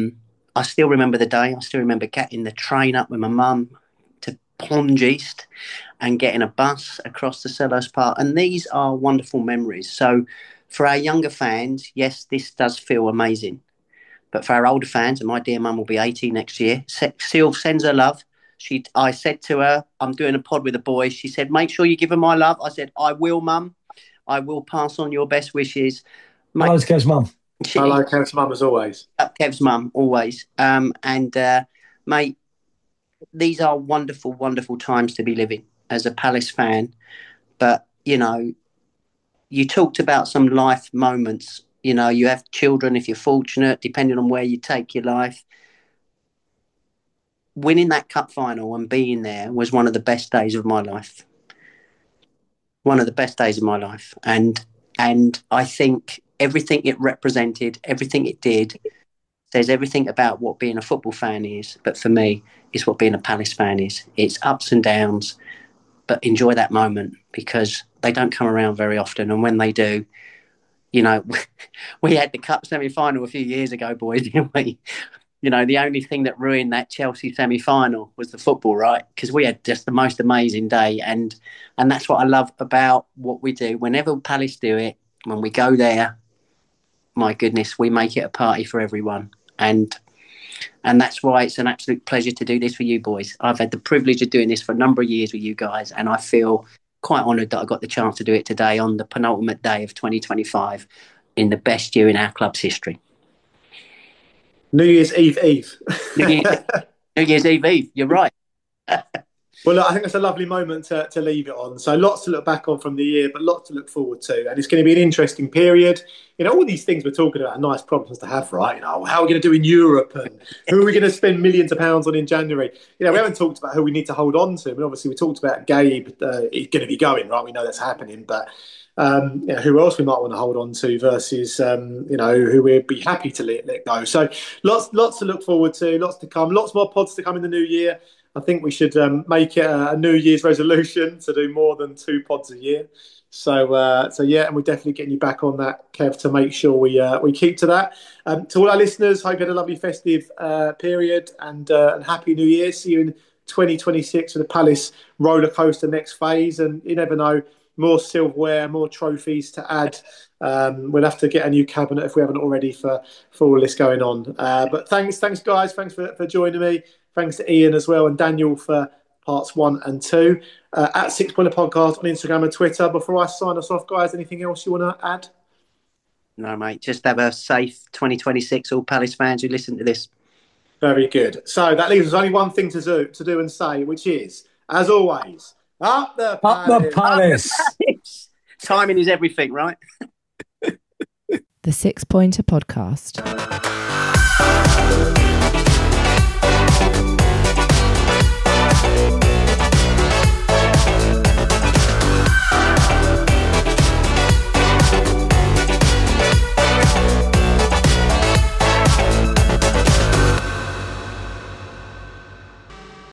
I still remember the day. I still remember getting the train up with my mum to Plonge East and getting a bus across the Selhurst Park. And these are wonderful memories. So for our younger fans, yes, this does feel amazing. But for our older fans, and my dear mum will be eighty next year, Sil sends her love. She, I said to her, I'm doing a pod with the boys. She said, make sure you give her my love. I said, I will, mum. I will pass on your best wishes. Hello, it's Kev's mum. Hello, Kev's mum, as always. Kev's mum, always. Um, and, uh, mate, these are wonderful, wonderful times to be living as a Palace fan. But, you know, you talked about some life moments. You know, you have children if you're fortunate, depending on where you take your life. Winning that cup final and being there was one of the best days of my life. One of the best days of my life. And and I think everything it represented, everything it did, says everything about what being a football fan is. But for me, it's what being a Palace fan is. It's ups and downs, but enjoy that moment because they don't come around very often. And when they do, you know, we had the cup semi-final a few years ago, boys, didn't we? You know, the only thing that ruined that Chelsea semi-final was the football, right? Because we had just the most amazing day. And and that's what I love about what we do. Whenever Palace do it, when we go there, my goodness, we make it a party for everyone. And and that's why it's an absolute pleasure to do this for you boys. I've had the privilege of doing this for a number of years with you guys. And I feel quite honoured that I got the chance to do it today on the penultimate day of twenty twenty-five in the best year in our club's history. New Year's Eve Eve. New, Year, New Year's Eve Eve, you're right. Well, look, I think that's a lovely moment to, to leave it on. So lots to look back on from the year, but lots to look forward to. And it's going to be an interesting period. You know, all these things we're talking about are nice problems to have, right? You know, how are we going to do in Europe and who are we going to spend millions of pounds on in January? You know, we haven't talked about who we need to hold on to. I mean, obviously, we talked about Gabe. Uh, he's going to be going, right? We know that's happening. But um, you know, who else we might want to hold on to versus, um, you know, who we'd be happy to let, let go. So lots, lots to look forward to, lots to come, lots more pods to come in the new year. I think we should um, make it a, a New Year's resolution to do more than two pods a year. So, uh, so yeah, and we're definitely getting you back on that, Kev, to make sure we uh, we keep to that. Um, to all our listeners, hope you had a lovely festive uh, period and uh, and happy New Year. See you in twenty twenty-six with the Palace roller coaster next phase. And you never know, more silverware, more trophies to add. Um, we'll have to get a new cabinet if we haven't already for, for all this going on. Uh, but thanks, thanks guys. Thanks for, for joining me. Thanks to Ian as well and Daniel for parts one and two. Uh, at Six Pointer Podcast on Instagram and Twitter. Before I sign us off, guys, anything else you want to add? No, mate. Just have a safe twenty twenty-six, all Palace fans who listen to this. Very good. So that leaves us only one thing to do, to do and say, which is, as always, up the Palace. Up the Palace. Up the Palace. Timing is everything, right? The Six Pointer Podcast.